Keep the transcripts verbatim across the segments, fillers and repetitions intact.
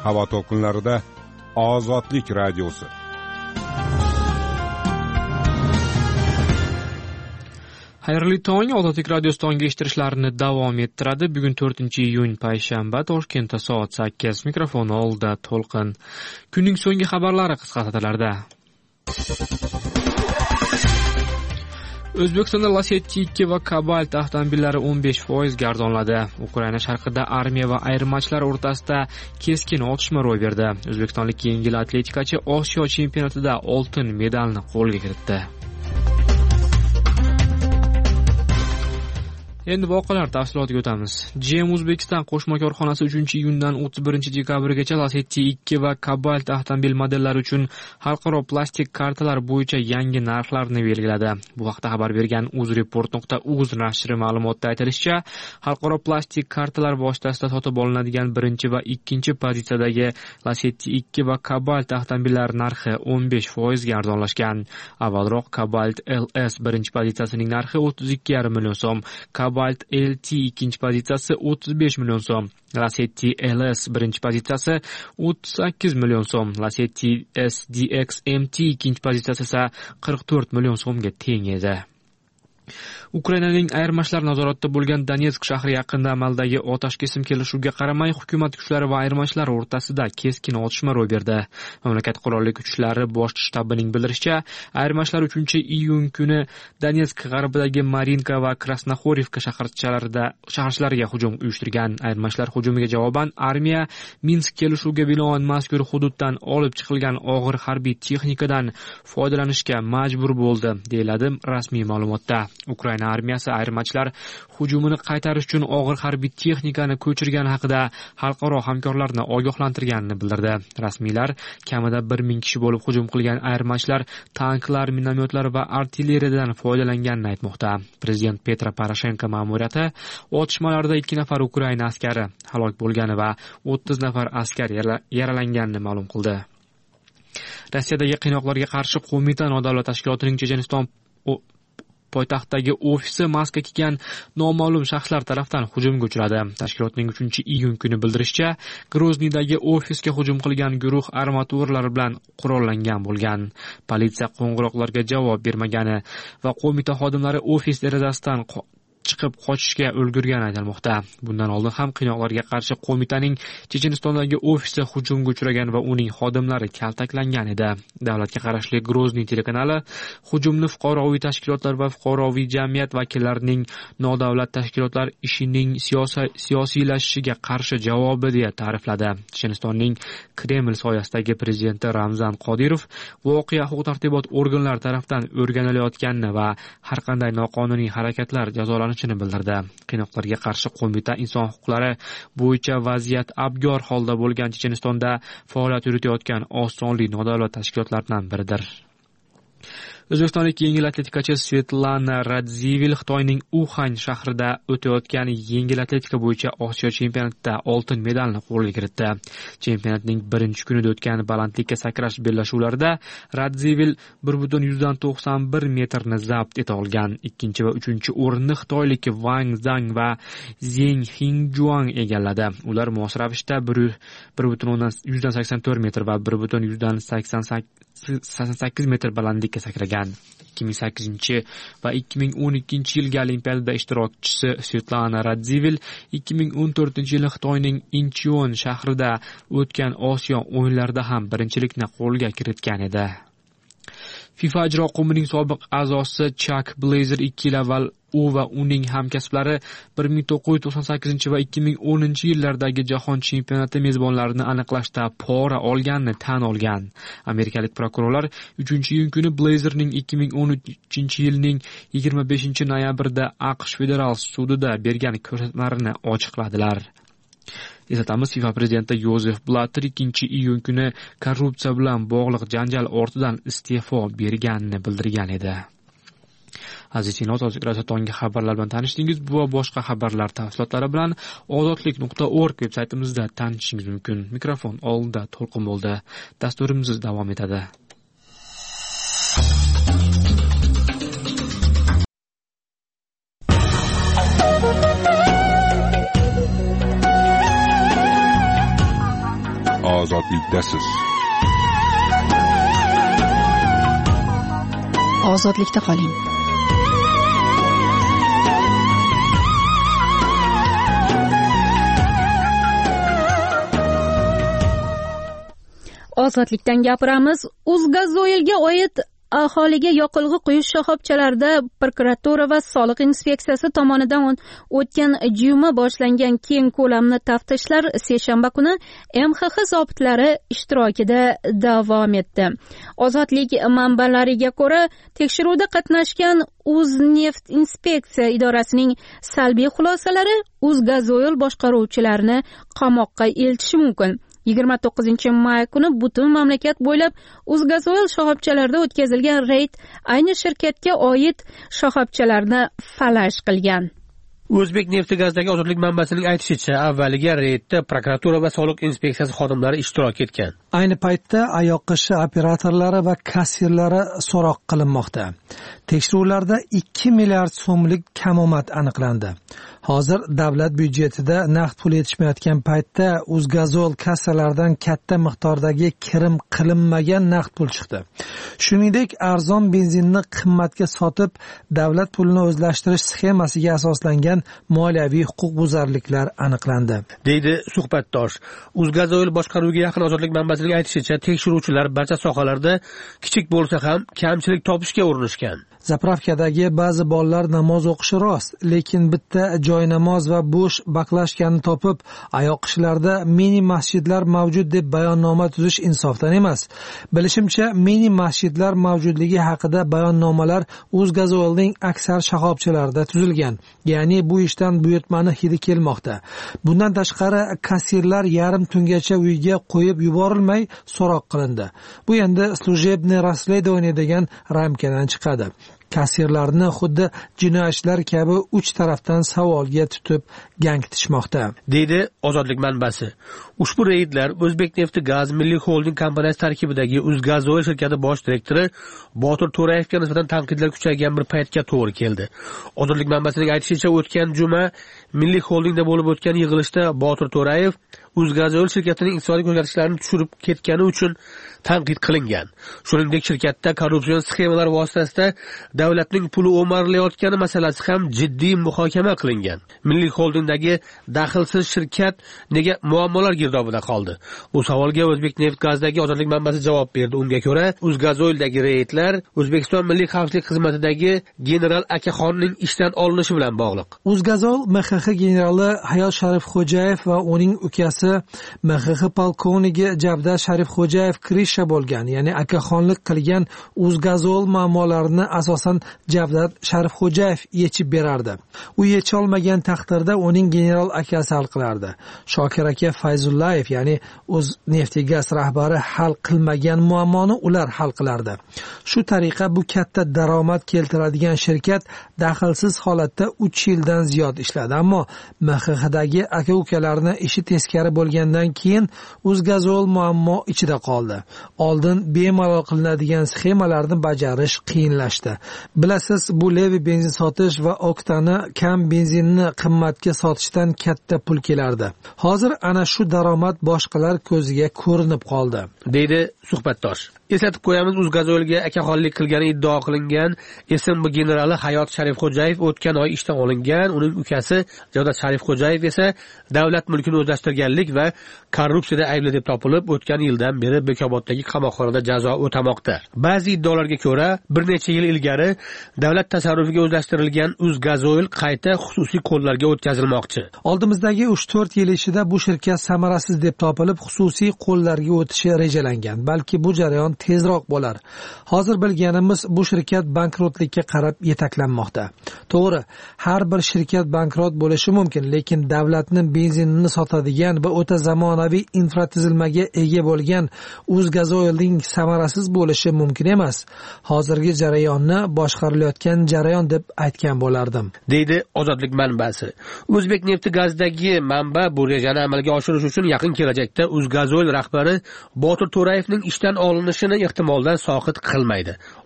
havo to'lqinlarida Ozodlik radiosi. Xayrli tong, Ozodlik radiosi tongi eshittirishlarini davom ettiradi. Bugun to'rtinchi iyun payshanba, Toshkentda soat sakkiz. Mikrofon oldida To'lqin. Kunning so'nggi xabarlari qisqa satrlarda. O'zbekistonda Lacetti ikki va Cobalt avtomobillari o'n besh foiz arzonladi. Ukraina sharqida armiya va ayirmachilar o'rtasida keskin otishma ro'y berdi. O'zbekistonlik yengil atletikachi Osiyo chempionatida oltin medalni qo'lga kiritdi. Endi voqealar tafsilotiga o'tamiz. G M Uzbekistan qo'shma korxonasi uchinchi iyundan o'ttiz birinchi dekabrgacha Lacetti ikki va Cobalt avtomobil modellari uchun xalqaro plastik kartalar bo'yicha yangi narxlarni belgiladi. Bu haqda xabar bergan uzreport nuqta uz nashri ma'lumotida aytilishicha, xalqaro plastik kartalar vositasida sotib olinadigan birinchi va ikkinchi pozitsiyadagi Lacetti ikki va Cobalt avtomobillar narxi o'n besh foiz arzonlashgan. Avvalroq Cobalt L S birinchi pozitsiyasining narxi o'ttiz ikki yarim million so'm, Cobalt L T ikkinchi pozitsiyasi o'ttiz besh million so'm, Lacetti L S birinchi pozitsiyasi o'ttiz sakkiz million so'm, Lacetti S D X M T ikkinchi pozitsiyasi esa qirq to'rt million so'mga teng edi. Ukrainaning ayirmachilar nazoratida bo'lgan Donetsk shahri yaqinida amaldagi otash kesim kelishuviga qaramay, hukumat kuchlari va ayirmachilar o'rtasida keskin otishma ro'y berdi. Mamlakat qurolli kuchlari bosh shtabining bildirishicha, ayirmachilar uchinchi iyun kuni Donetsk g'arbidagi Marinka va Krasnoxorivka shaharchalarida shaharchalariga hujum uyushtirgan. Ayirmachilar hujumiga javoban armiya Minsk kelishuviga binoan mazkur hududdan olib chiqilgan og'ir harbiy texnikadan foydalanishga majbur bo'ldi, deyiladi rasmiy ma'lumotda. Ukraina armiyasi ayirmachilar hujumini qaytarish uchun og'ir harbiy texnikani ko'chirgani haqida xalqaro hamkorlarni ogohlantirganini bildirdi. Rasmiylar kamida bir ming kishi bo'lib hujum qilgan ayirmachilar tanklar, minomyotlar va artilleriyadan foydalanganini aytmoqda. Prezident Petro Poroshenko ma'muriyati otishmalarda ikki nafar Ukraina askari halok bo'lgani va o'ttiz nafar askar yaralanganini ma'lum qildi. Rossiyadagi qiynoqlarga qarshi qo'mita nodavlat tashkilotining Checheniston poytaxtdagi ofisi maska kiygan noma'lum shaxslar tomonidan hujumga uchradi. Tashkilotning uchinchi iyun kuni bildirishicha, Groznidagi ofisga hujum qilgan guruh armaturlar bilan qurollangan bo'lgan. Politsiya qo'ng'iroqlarga javob bermagani va qo'mita xodimlari ofis derazasidan chiqib qochishga ulgurgani aytilmoqda. Bundan oldin ham qiynoqlarga qarshi qo'mitaning Chechenistondagi ofisi hujumga uchragan va uning xodimlari kaltaklangan edi. Davlatga qarashli Grozniy telekanali hujumni fuqaroviy tashkilotlar va fuqaroviy jamiyat vakillarining nodavlat tashkilotlar ishining siyosiylashishiga qarshi javobi deya ta'rifladi. Chechenistonning Kreml soyasidagi prezidenti Ramzan Qodirov voqea huquq-tartibot organlari tomonidan o'rganilayotganini va har qanday noqonuniy harakatlar jazolanishini bildirdi. Qiynoqlarga qarshi qo'mita inson huquqlari bo'yicha vaziyat abgor holda bo'lgan Chechenistonda faoliyat yuritayotgan oz sonli nodavlat tashkilotlardan biridir. O'zbekistonlik yengil atletikachi Svetlana Radzivil Xitoyning Uxan shahrida o'tayotgan yengil atletika bo'yicha Osiyo chempionatida oltin medalni qo'lga kiritdi. Chempionatning birinchi kunida o'tgan balandlikka sakrash bellashuvlarida Radzivil bir butun yuzdan to'qson bir metrni zabt eta olgan. Ikkinchi va uchinchi o'rinni xitoylik Wang Zhang va Zheng Xingjuang egalladi. Ular mos ravishda bir butun yuzdan sakson to'rt metr va bir butun yuzdan sakson sakkiz metr balandlikka sakragan. ikki ming sakkizinchi va ikki ming o'n ikkinchi yilgi Olimpiadada ishtirokchisi Svetlana Radzivil ikki ming o'n to'rtinchi yili Xitoyning Incheon shahrida o'tgan Osiyo o'yinlarida ham birinchilikni qo'lga kiritgan edi. FIFA ijro qo'mitining sobiq a'zosi Chuck Blazer ikki yil avval u va uning hamkasblari bir ming to'qqiz yuz to'qson sakkizinchi va ikki ming o'ninchi yillardagi jahon chempionati mezbonlarini aniqlashda pora olganini tan olgan. Amerikalik prokurorlar uchinchi iyun kuni Blazerning ikki ming o'n uchinchi yilning yigirma beshinchi noyabrida AQSh federal sudida bergan ko'rsatmalarini ochiqladilar. Eslatamiz, FIFA prezidenti Yozef Blatter ikkinchi iyun kuni korrupsiya bilan bog'liq janjal ortidan iste'fo berganini bildirgan edi. Aziz tinglovchilar, Ozodlik tongi xabarlar bilan tanishdingiz. Bu va boshqa xabarlar tafsilotlari bilan ozodlik nuqta org veb-saytimizda tanishishingiz mumkin. Mikrofon oldida To'lqin bo'ldi. Dasturimiz davom etadi. ozodlikdasiz. Ozodlikda qoling. Ozodlikdan gapiramiz. Uzgazoilga oid aholiga yoqilg'i quyish shoxobchalarida prokuratura va soliq inspeksiyasi tomonidan o'tgan juma boshlangan keng ko'lamli taftishlar seshanba kuni M X X zobitlari ishtirokida davom etdi. Ozodlik manbalariga ko'ra, tekshiruvda qatnashgan Uzneft inspeksiya idorasining salbiy xulosalari Uzgazoil boshqaruvchilarini qamoqqa eltishi mumkin. yigirma to'qqizinchi may kuni butun mamlakat bo'ylab Uzgazoil shoxobchalarida o'tkazilgan reyd ayni shirkatga oid shoxobchalarni falash qilgan. O'zbek nefti gazdagi ozodlik manbasining aytishicha, avvaliga reydda prokuratura va soliq inspeksiyasi xodimlari ishtirok etgan. Ayni paytda ayoqqishi operatorlari va kassirlari so'roq qilinmoqda. Tekshiruvlarda ikki milliard so'mlik kamomad aniqlandi. Hozir davlat byudjetida naqd pul yetishmayotgan paytda Uzgazoil kassalaridan katta miqdordagi kirim qilinmagan naqd pul chiqdi. Shuningdek, arzon benzinni qimmatga sotib, davlat pulini o'zlashtirish sxemasiga asoslangan moliyaviy huquqbuzarliklar aniqlandi, deydi suhbatdosh. Uzgazoil boshqaruviga yaqin ozodlik manbasining aytishicha, tekshiruvchilar barcha sohalarda kichik bo'lsa ham kamchilik topishga urinishgan. Zapravkadagi ba'zi bolalar namoz o'qishi rost, lekin bitta joy namoz va bo'sh baklashkani topib, ayoqishlarda mini masjidlar mavjud deb bayonnoma tuzish insofdan emas. Bilishimcha, mini masjidlar mavjudligi haqida bayonnomalar Uzgazoilning aksar shoxobchalarida tuzilgan. Ya'ni bu ishdan buyurtmani hidi kelmoqda. Bundan tashqari, kassirlar yarim tungacha uyga qo'yib yuborilmay so'roq qilindi. Bu endi slujebniy расследование degan ramkadan chiqadi. Kassirlarni xuddi jinoyatchilar kabi uch tarafdan savolga tutib gangitishmoqda, deydi ozodlik manbasi. Ushbu reydlar O'zbek nefti gaz milliy xolding kompaniyasi tarkibidagi Uzgazoil shirkati bosh direktori Botir To'rayevga nisbatan tanqidlar kuchaygan bir paytga to'g'ri keldi. Ozodlik manbasining aytishicha, o'tgan juma milliy xoldingda bo'lib o'tgan yig'ilishda Botir To'rayev Uzgazoil shirkatining iqtisodiy ko'rsatkichlarini tushirib ketgani uchun tanqid qilingan. Shuningdek, shirkatda korrupsion sxemalar vositasida davlatning puli o'marilayotgani masalasi ham jiddiy muhokama qilingan. Milliy xoldingdagi daxlsiz shirkat nega muammolar girdobida qoldi? Bu savolga O'zbek neft gazdagi ozodlik manbasi javob berdi. Unga ko'ra, Uzgazoildagi reydlar O'zbekiston Milliy xavfsizlik xizmatidagi general Akaxonning ishdan olinishi bilan bog'liq. Uzgazoil M X X generali Hayot Sharifxo'jayev va uning ukasi M X X polkovnigi Javdar Sharifxo'jayev Krisha bo'lgan, ya'ni akaxonlik qilgan Uzgazoil muammolarini asosan Javdar Sharifxo'jayev yechib berardi. U yecha olmagan taqdirda uning general akasi hal qilardi. Shokir aka Fayzullayev, ya'ni O'zneftigaz rahbari hal qilmagan muammoni ular hal qilardi. Shu tariqa bu katta daromad keltiradigan shirkat daxlsiz holatda uch yildan ziyod ishladi, ammo M X Xdagi aka-ukalarning ishi teskari bo'lgandan keyin Uzgazoil muammo ichida qoldi. Oldin bemalol qilinadigan sxemalarni bajarish qiyinlashdi. Bilasiz, bu levi benzin sotish va oktani kam benzinni qimmatga sotishdan katta pul kelardi. Hozir ana shu daromad boshqalar ko'ziga ko'rinib qoldi, deydi suhbatdosh. Eslatib qo'yamiz, Uzgazoilga akaxonlik qilgani iddao qilingan S M B generali Hayot Sharifxo'jayev o'tgan oy ishdan olingan. Uning ukasi Javdar Sharifxo'jayev esa davlat mulkini o'zlashtirganlik va korrupsiyada aybli deb topilib, o'tgan yildan beri Bekoboddagi qamoqxonada jazo o'tamoqda. Ba'zi iddaolarga ko'ra, bir necha yil ilgari davlat tasarrufiga o'zlashtirilgan Uzgazoil qayta xususiy qo'llarga o'tkazilmoqchi. Oldimizdagi uch to'rt yil ichida bu shirkat samarasiz deb topilib, xususiy qo'llarga o'tishi rejalangan. Balki bu jarayon tezroq bo'lar. Hozir bilganimiz, bu shirkat bankrotlikka qarab yetaklanmoqda. To'g'ri, har bir shirkat bankrot bo'lishi mumkin, lekin davlatning benzinini sotadigan va o'ta zamonaviy infratuzilmaga ega bo'lgan Uzgazoilning samarasiz bo'lishi mumkin emas. Hozirgi jarayonni boshqarilayotgan jarayon deb aytgan bo'lardim, deydi ozodlik manbasi. O'zbek nefti gazdagi manba bu rejani amalga oshirish uchun yaqin kelajakda Uzgazoil rahbari Botir To'rayevning ishdan olinishini ehtimoldan soqit qilmaydi.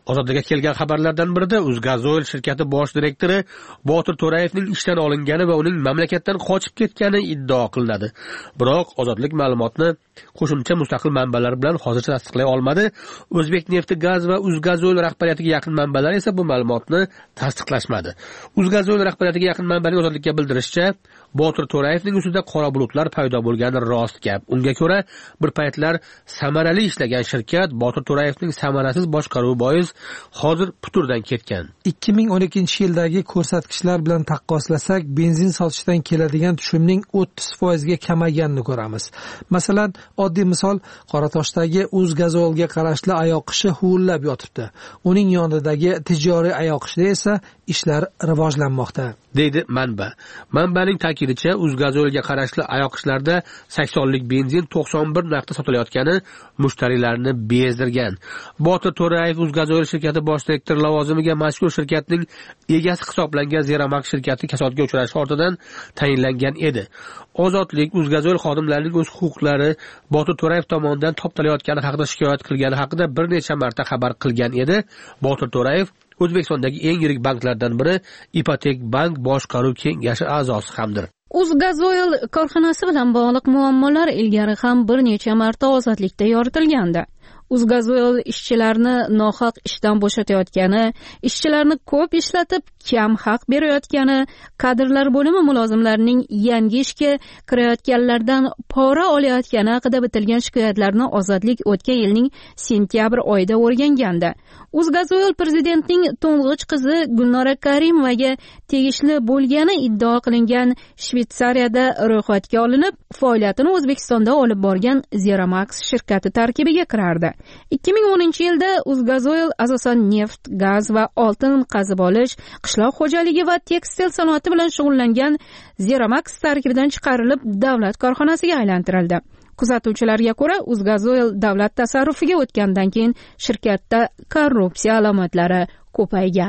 Ozodlikka kelgan xabarlardan birida Uzgazoil shirkati bosh direktori Botir To'rayevning ishdan olingani va uning mamlakatdan qochib ketgani iddao qilinadi. Biroq Ozodlik ma'lumotni qo'shimcha mustaqil manbalar bilan hozircha tasdiqlay olmadi. O'zbekneft gaz va Uzgazoil rahbariyatiga yaqin manbalar esa bu ma'lumotni tasdiqlashmadi. Uzgazoil rahbariyatiga yaqin manbaning Ozodlikka bildirishicha, Botir To'rayevning ustida qora bulutlar paydo bo'lgani rost gap. Unga ko'ra, bir paytlar samarali ishlagan shirkat Botir To'rayevning samarasiz boshqaruvi bois hozir puturdan ketgan. ikki ming o'n ikkinchi yildagi ko'rsatkichlar bilan taqqoslasak, benzin sotishdan keladigan tushumning o'ttiz foizga kamayganini ko'ramiz. Masalan, oddiy misol, Qoratoshdagi Uzgazoilga qarashli ayoqishi huvillab yotibdi. Uning yonidagi tijoriy ayoqishda esa ishlar rivojlanmoqda, deydi manba. Manbaning ta'kidicha, Uzgazoilga qarashli ayoqishlarda saksonlik benzin to'qson bir narxda sotilayotgani mushtariylarni bezdirgan. Botir To'rayev Uzgazoil shirkati bosh direktori lavozimiga mazkur shirkatning egasi hisoblangan Zeramak shirkati kasodga uchrashi ortidan tayinlangan edi. Ozodlik Uzgazoil xodimlarining o'z huquqlari Botir To'rayev tomonidan toptalayotgani haqida shikoyat qilgani haqida bir necha marta xabar qilgan edi. Botir To'rayev O'zbekistondagi eng yirik banklardan biri Ipotek bank boshqaruv kengashi a'zosi hamdir. Uzgazoil korxonasi bilan bog'liq muammolar ilgari ham bir necha marta ozodlikda yoritilgandi. Uzgazoil ishchilarni nohaq ishdan bo'shatayotgani, ishchilarni ko'p ishlatib kam haq berayotgani, kadrlar bo'limi mulozimlarining yangi ishga kirayotganlardan pora olayotgani haqida bitilgan shikoyatlarni Ozodlik o'tgan yilning sentyabr oyida o'rgangandi. Uzgazoil prezidentning to'ng'ich qizi Gulnora Karimovaga tegishli bo'lgani iddao qilingan Shvetsariyada ro'yxatga olinib, faoliyatini O'zbekistonda olib borgan Zeramax shirkati tarkibiga kirardi. ikki ming o'ninchi yilda Uzgazoil asosan neft, gaz va oltin qazib olish, qishloq xo'jaligi va tekstil sanoati bilan shug'ullangan Zeramax tarkibidan chiqarilib, davlat korxonasiga aylantirildi. Kuzatuvchilarga ko'ra, Uzgazoil davlat tasarrufiga o'tgandan keyin shirkatda korrupsiya alomatlari ko'paygan.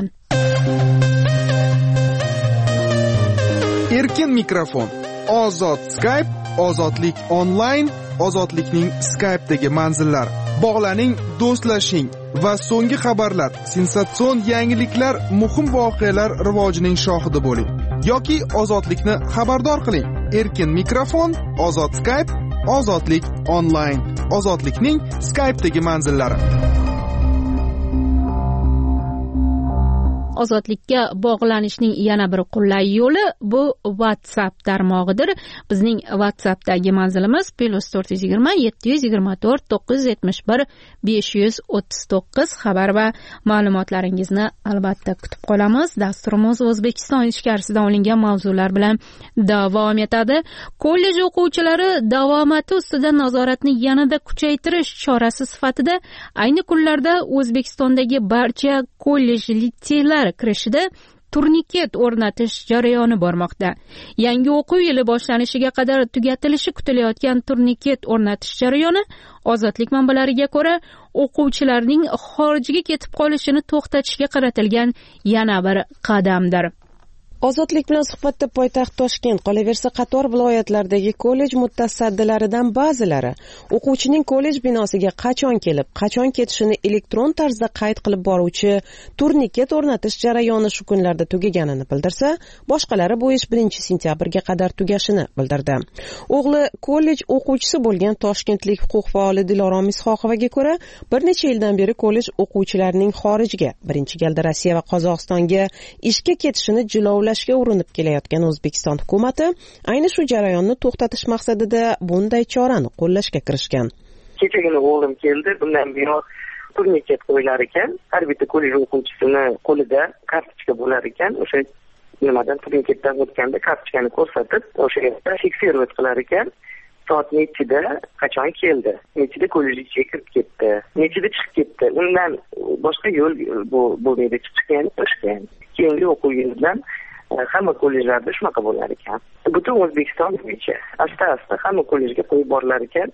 Erkin mikrofon, ozod Skype, ozodlik onlayn, ozodlikning Skype'dagi manzillari. Bog'laning, do'stlashing va so'nggi xabarlar, sensatsion yangiliklar, muhim voqealar rivojining shohidi bo'ling yoki ozodlikni xabardor qiling. Erkin mikrofon, ozod Skype, ozodlik onlayn, ozodlikning Skype'dagi manzillari. Ozodlikka bog'lanishning yana bir qulay yo'li bu WhatsApp tarmog'idir. Bizning WhatsAppdagi manzilimiz plus to'rt yuz yigirma yetti yuz yigirma to'rt to'qqiz yuz yetmish bir besh yuz o'ttiz to'qqiz. Xabar va ma'lumotlaringizni albatta kutib qolamiz. Dasturimiz O'zbekiston ichkarisidan olingan mavzular bilan davom etadi. Kollej o'quvchilari davomati ustidan nazoratni yanada kuchaytirish chorasi sifatida ayni kunlarda O'zbekistondagi barcha kollej litseylar kirishida turniket o'rnatish jarayoni bormoqda. Yangi o'quv yili boshlanishiga qadar tugatilishi kutilayotgan turniket o'rnatish jarayoni Ozodlik manbalariga ko'ra o'quvchilarning xorijga ketib qolishini to'xtatishga qaratilgan yana bir qadamdir. Ozodlik bilan suhbatda poytaxt Toshkent, qolaversa qator viloyatlardagi kollej mutasaddilaridan ba'zilari o'quvchining kollej binosiga qachon kelib, qachon ketishini elektron tarzda qayd qilib boruvchi turniket o'rnatish jarayoni shu kunlarda tugaganini bildirsa, boshqalari bu ish birinchi sentyabrga qadar tugashini bildirdi. O'g'li kollej o'quvchisi bo'lgan toshkentlik huquq faoli Dilorom Ishoqovaga ko'ra, bir necha yildan beri kollej o'quvchilarining xorijga, birinchi galda Rossiya va Qozog'istonga ishga ketishini jilovlashga urinib kelayotgan O'zbekiston hukumati ayni shu jarayonni to'xtatish maqsadida bunday chorani qo'llashga kirishgan. Kechagina o'g'lim keldi, bundan buyon turniket qo'yilar ekan, har bitta kollej o'quvchisini qo'lida kartochka bo'lar ekan, o'sha nimadan turniketdan o'tganda kartochkani ko'rsatib, o'sha yerda fiksировать qilar ekan. Soat nechida, qachon keldi, nechida kollejga kirib ketdi, nechida chiqib ketdi. Undan boshqa yo'l bo'lmaydi, chiqgan, chiqgan. Keyingi o'quv yilidan hamma kollejlarda shunaqa bo'lar ekan. Butun O'zbekiston bo'yicha asta-asta hamma kollejga qo'yib borilar ekan.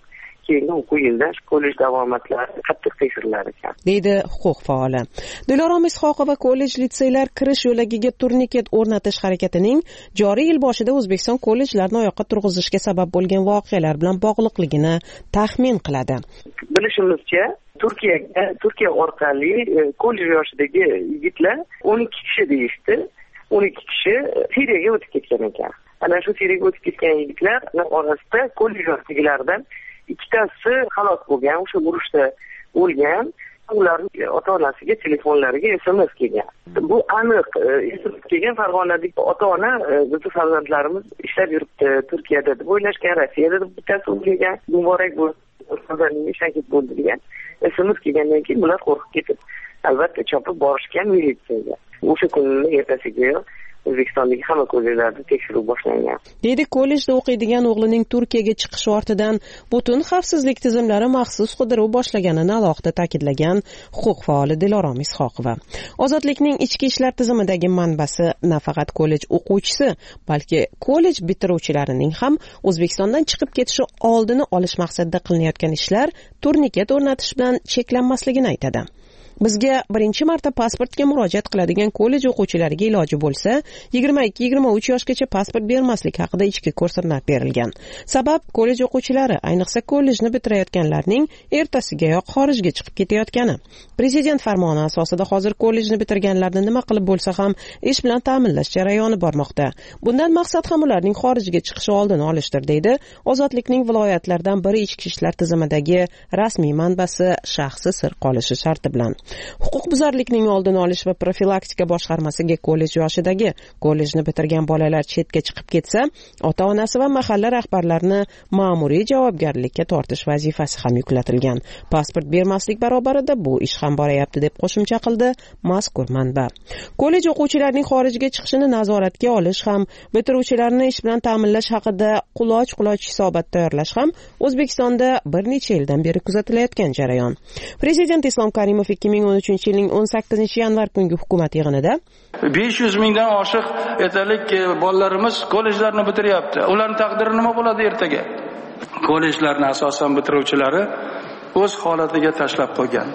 keyingi o'quv yilida kollej davomatlari qattiq tekshirilar ekan, deydi huquq faoli. Dilorom Ishoqova kollej litseylar kirish yo'lagiga turniket o'rnatish harakatining joriy yil boshida O'zbekiston kollejlarini oyoqqa turg'izishga sabab bo'lgan voqealar bilan bog'liqligini taxmin qiladi. Bilishimizcha, Turkiyaga Turkiya orqali kollej yoshidagi yigitlar o'n ikki kishi deyishdi. o'n ikki kishi Siriyaga o'tib ketgan ekan. Ana shu Siriyaga o'tib ketgan yigitlarning orasida kollej yoshdagilardan ikkitasi halok bo'lgan, o'sha urushda o'lgan. Ularning ota-onasiga telefonlariga S M S kelgan. Bu aniq S M S kelgan Farg'onadagi ota-ona bizning farzandlarimiz ishlab yuribdi Turkiyada deb o'ylashgan, Rossiyada deb bittasi o'ylagan, muborak bo'lsin, farzandingiz ishonib bo'ldi degan. S M S kelgandan keyin bular qo'rqib ketib, albatta chopib borishgan militsiyaga. O'sha kunning ertasiga O'zbekistondagi hamma kollejlarda tekshiruv boshlangan. Deydi kollejda o'qiydigan o'g'lining Turkiyaga chiqishi ortidan butun xavfsizlik tizimlari maxsus qidiruv boshlaganini alohida ta'kidlagan huquq faoli Dilorom Ishoqova. Ozodlikning ichki ishlar tizimidagi manbasi nafaqat kollej o'quvchisi, balki kollej bitiruvchilarining ham O'zbekistondan chiqib ketishi oldini olish maqsadida qilinayotgan ishlar turniket o'rnatish bilan cheklanmasligini aytadi. Bizga birinchi marta pasportga murojaat qiladigan kollej o'quvchilariga iloji bo'lsa, yigirma ikki yigirma uch yoshgacha pasport bermaslik haqida ichki ko'rsatma berilgan. Sabab kollej o'quvchilari, ayniqsa kollejni bitirayotganlarning ertasigayoq xorijga chiqib ketayotgani. Prezident farmoni asosida hozir kollejni bitirganlarni nima qilib bo'lsa ham ish bilan ta'minlash jarayoni bormoqda. Bundan maqsad ham ularning xorijga chiqishi oldini olishdir, deydi Ozodlikning viloyatlardan biri ichki ishlar tizimidagi rasmiy manbasi shaxsi sir qolishi sharti bilan. Huquqbuzarlikning oldini olish va profilaktika boshqarmasiga kollej yoshidagi kollejni bitirgan bolalar chetga chiqib ketsa, ota-onasi va mahalla rahbarlarini ma'muriy javobgarlikka tortish vazifasi ham yuklatilgan. Pasport bermaslik barobarida bu ish ham borayapti deb qo'shimcha qildi mazkur manba. Kollej o'quvchilarining xorijga chiqishini nazoratga olish ham, bitiruvchilarni ish bilan ta'minlash haqida quloch-quloch hisobot tayyorlash ham O'zbekistonda bir necha yildan beri kuzatilayotgan jarayon. Prezident Islom Karimov ikki ming o'n uchinchi yilning o'n sakkizinchi yanvar kungi hukumat yig'inida besh yuz mingdan oshiq etalik bolalarimiz kollejlarni bitiryapti. Ularning taqdiri nima bo'ladi ertaga? Kollejlarni asosan bitiruvchilari o'z holatiga tashlab qo'ygan.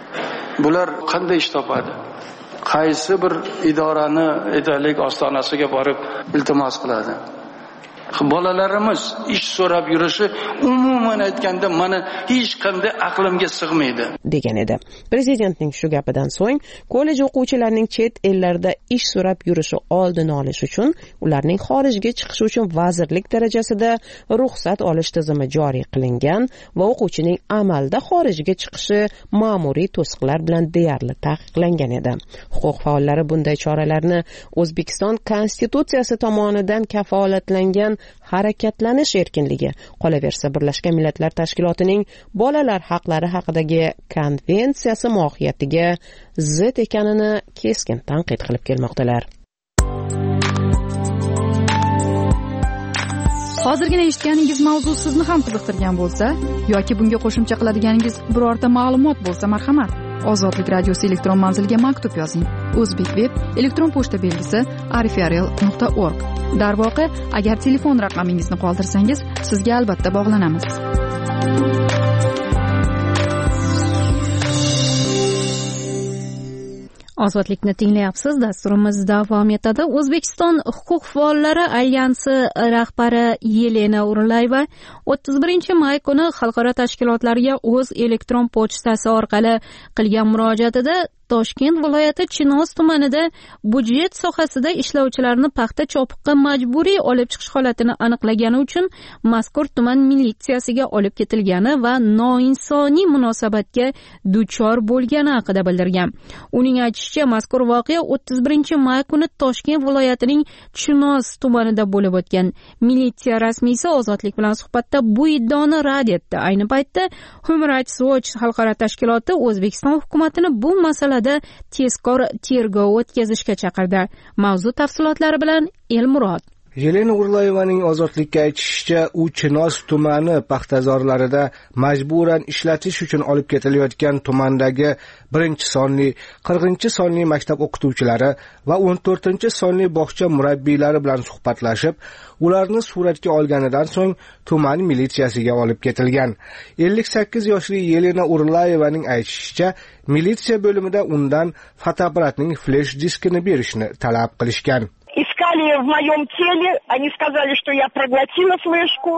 Bular qanday ish topadi? Qaysi bir idorani etalik ostonasiga borib iltimos qiladi? Bolalarimiz ish so'rab yurishi umuman aytganda mana hech qanday aqlimga sig'maydi degan edi. Prezidentning shu gapidan so'ng kollej o'quvchilarining chet ellarda ish so'rab yurishi oldini olish uchun ularning xorijga chiqishi uchun vazirlik darajasida ruxsat olish tizimi joriy qilingan va o'quvchining amalda xorijga chiqishi ma'muriy to'siqlar bilan deyarli taqiqlangan edi. Huquq faollari bunday choralarni O'zbekiston Konstitutsiyasi tomonidan kafolatlangan harakatlanish erkinligi, qolaversa Birlashgan Millatlar Tashkilotining bolalar haqlari haqidagi konvensiyasi mohiyatiga zid ekanini keskin tanqid qilib kelmoqdalar. Hozirgina eshitganingiz mavzu sizni ham qiziqtirgan bo'lsa yoki bunga qo'shimcha qiladiganingiz birorta ma'lumot bo'lsa, marhamat, Ozodlik radiosi elektron manziliga maktub yozing. O'zbekveb elektron pochta belgisi arifiarel nuqta org. Darvoqe, agar telefon raqamingizni qoldirsangiz, sizga albatta bog'lanamiz. Ozodlikni tinglayapsiz. Dasturimiz davom etadi. O'zbekiston huquq faollari alyansi rahbari Yelena Urlayeva o'ttiz birinchi may kuni xalqaro tashkilotlarga o'z elektron pochtasi orqali qilgan murojaatida Toshkent viloyati Chinoz tumanida budjet sohasida ishlovchilarni paxta chopiqqa majburiy olib chiqish holatini aniqlagani uchun mazkur tuman militsiyasiga olib ketilgani va noinsoniy munosabatga duchor bo'lgani haqida bildirgan. Uning aytishicha, mazkur voqea o'ttiz birinchi may kuni Toshkent viloyatining Chinoz tumanida bo'lib o'tgan. Militsiya rasmiysi Ozodlik bilan suhbatda bu iddaoni rad etdi. Ayni paytda Human Rights Watch xalqaro tashkiloti O'zbekiston hukumatini bu masalada tezkor tergov o'tkazishga chaqirdi. Mavzu tafsilotlari bilan Elmurod. Yelena Urlayevaning Ozodlikka aytishicha, u Chinoz tumani paxtazorlarida majburan ishlatish uchun olib ketilayotgan tumandagi birinchi sonli, qirqinchi sonli maktab o'qituvchilari va o'n to'rtinchi sonli bog'cha murabbiylari bilan suhbatlashib, ularni suratga olganidan so'ng tuman militsiyasiga olib ketilgan. ellik sakkiz yoshli Yelena Urlayevaning aytishicha, militsiya bo'limida undan fotoapparatning flash diskini berishni talab qilishgan. Искали в моем теле, они сказали, что я проглотила флешку,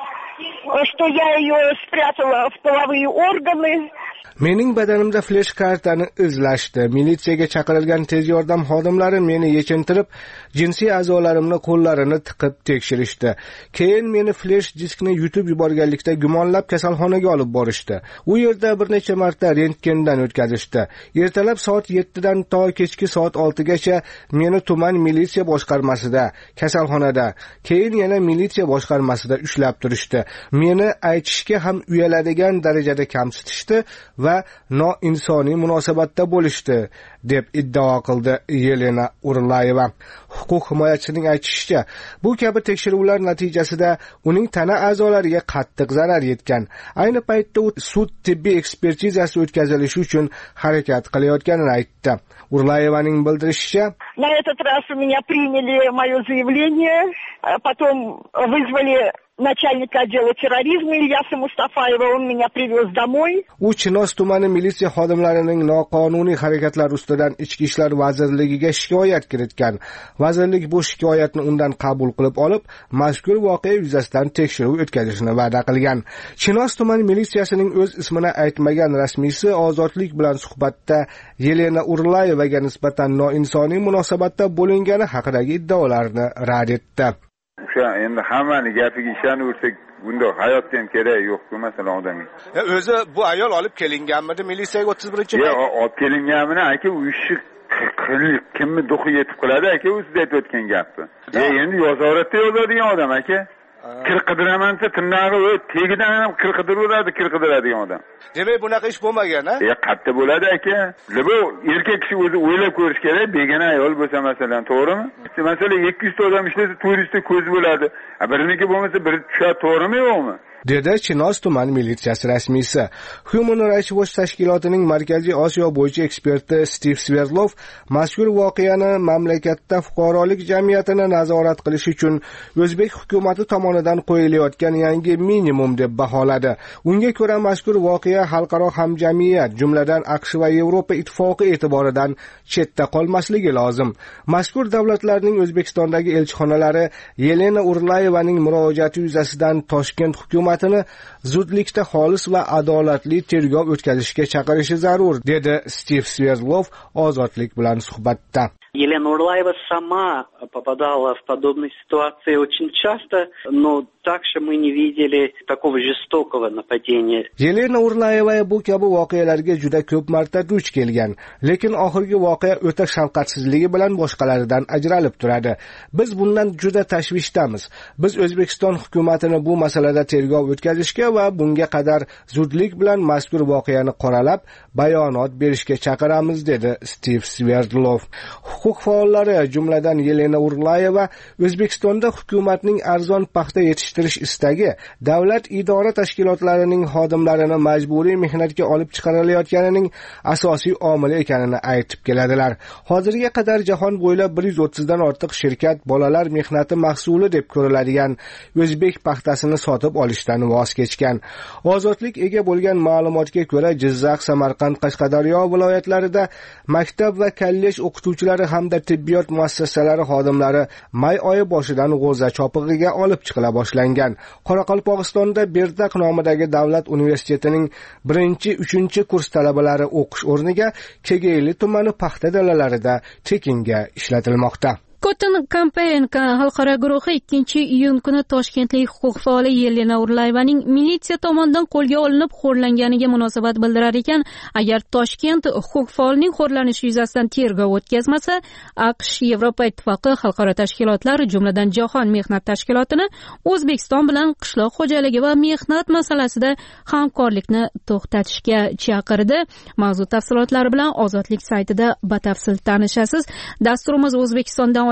что я ее спрятала в половые органы. Mening badanimda flash kartani izlashdi. Militsiyaga chaqirilgan tez yordam xodimlari meni yechintirib, jinsiy a'zolarimni qo'llarini tiqib tekshirishdi. Keyin meni flash diskni yutib yuborganlikda gumonlab kasalxonaga olib borishdi. U yerda bir necha marta rentgendan o'tkazishdi. Ertalab soat yettidan to kechki soat oltigacha meni tuman militsiya boshqarmasida, kasalxonada, keyin yana militsiya boshqarmasida ushlab turishdi. Meni aytishga ham uyaladigan darajada kamsitishdi va noinsoniy munosabatda bo'lishdi, deb iddao qildi Yelena Urlayeva. Huquq himoyachisining aytishicha, bu kabi tekshiruvlar natijasida uning tana a'zolariga qattiq zarar yetgan. Ayni paytda u sud tibbiy ekspertizasi o'tkazilishi uchun harakat qilayotganini aytdi. Urlayevaning bildirishicha, На этот раз у меня приняли мое заявление, потом вызвали начальника отдела терроризма Ильяса Мустафаева, он меня привез домой. U Chinoz tumani militsiya xodimlarining noqonuniy harakatlari ustidan Ichki ishlar vazirligiga shikoyat kiritgan. Vazirlik bu shikoyatni undan qabul qilib olib, mazkur voqea yuzasidan tekshiruv o'tkazishni va'da qilgan. Chinoz tumani militsiyasining o'z ismini aytmagan rasmiysi Ozodlik bilan suhbatda Yelena Urlayevaga nisbatan noinsoniy munosabatda bo'lingani haqidagi iddaolarni rad etdi. O'sha endi hammani gapiga ishonib bunda hayotda ham kerak yo'q-ku masalan odamga. E o'zi bu ayol olib kelinganmidi militsiyaga o'ttiz birinchi Yo'q, olib kelinganmini aka u ishi kimni duxi yetib qiladi aka, u siz aytayotgan gapni. E endi yozoratda yozadigan odam aka. Kir qidiramansa tirnog'i o tegidan ham kir qidiraveradi, kir qidiradigan odam. Demak, bunaqa ish bo'lmagan, ha? E qatta bo'ladi aka. Bu erkak kishi o'zi o'ylab ko'rish kerak, begona ayol bo'lsa masalan, to'g'rimi? Masalan, ikki yuz ta odam ishlasa, to'rt yuz ta ko'z bo'ladi. Biriniki bo'lmasa, biri tushadi, to'g'rimi yo'qmi? dedi Chinoz tuman militsiyasi rasmiysi. Human Rights Watch tashkilotining Markaziy Osiyo bo'yicha eksperti Steve Sverdlov mazkur voqeani mamlakatda fuqarolik jamiyatini nazorat qilish uchun O'zbek hukumatı tomonidan qo'yilayotgan yangi minimum deb baholadi. Unga ko'ra mazkur voqea xalqaro hamjamiyat, jumladan AQSh va Yevropa ittifoqi e'tiboridan chetda qolmasligi lozim. Mazkur davlatlarning O'zbekistondagi elchixonalari Yelena Urlayevaning murojaati yuzasidan Toshkent hukumat zudlikda xolis va adolatli tergov o'tkazishga chaqirishi zarur, dedi Steve Sverdlov Ozodlik bilan suhbatda. Елена Урлаева сама попадала в подобные ситуации очень часто, но также мы не видели такого жестокого нападения. Yelena Urlayeva bu kabi voqealarga juda ko'p marta duch kelgan, lekin oxirgi voqea o'ta shafqatsizligi bilan boshqalaridan ajralib turadi. Biz bundan juda tashvishdamiz. Biz O'zbekiston hukumatini bu masalada tergov o'tkazishga va bunga qadar zudlik bilan mazkur voqeani qoralab, bayonot berishga chaqiramiz, dedi Steve Sverdlov. Huquq faollari, jumladan Yelena Urlayeva, O'zbekistonda hukumatning arzon paxta yetishtirish istagi davlat idora tashkilotlarining xodimlarini majburiy mehnatga olib chiqarilayotganining asosiy omili ekanini aytib keladilar. Hozirga qadar jahon bo'ylab bir yuz o'ttiz dan ortiq shirkat bolalar mehnati mahsuli deb ko'riladigan o'zbek paxtasini sotib olishdan voz kechgan. Ozodlik ega bo'lgan ma'lumotga ko'ra, Jizzax, Samarqand, Qashqadaryo viloyatlarida maktab va kollej o'qituvchilari hamda tibbiyot muassasalari xodimlari may oyi boshidan g'o'za chopig'iga olib chiqila boshlangan. Qoraqalpog'istonda Berdaq nomidagi davlat universitetining birinchi uchinchi kurs talabalari o'qish o'rniga Kegeyli tumani paxta dalalarida tekinga ishlatilmoqda. Cotton Campaign xalqaro guruhi ikkinchi iyun kuni toshkentlik huquq faoli Yelena Urlayevaning militsiya tomonidan qo'lga olinib xo'rlanganiga munosabat bildirar ekan, agar Toshkent huquq faolining xo'rlanishi yuzasidan tergov o'tkazmasa, AQSh, Yevropa ittifoqi, xalqaro tashkilotlar, jumladan Jahon mehnat tashkilotini O'zbekiston bilan qishloq xo'jaligi va mehnat masalasida hamkorlikni to'xtatishga chaqirdi. Mavzu tafsilotlari bilan Ozodlik saytida batafsil tanishasiz. Dasturimiz O'zbekistondan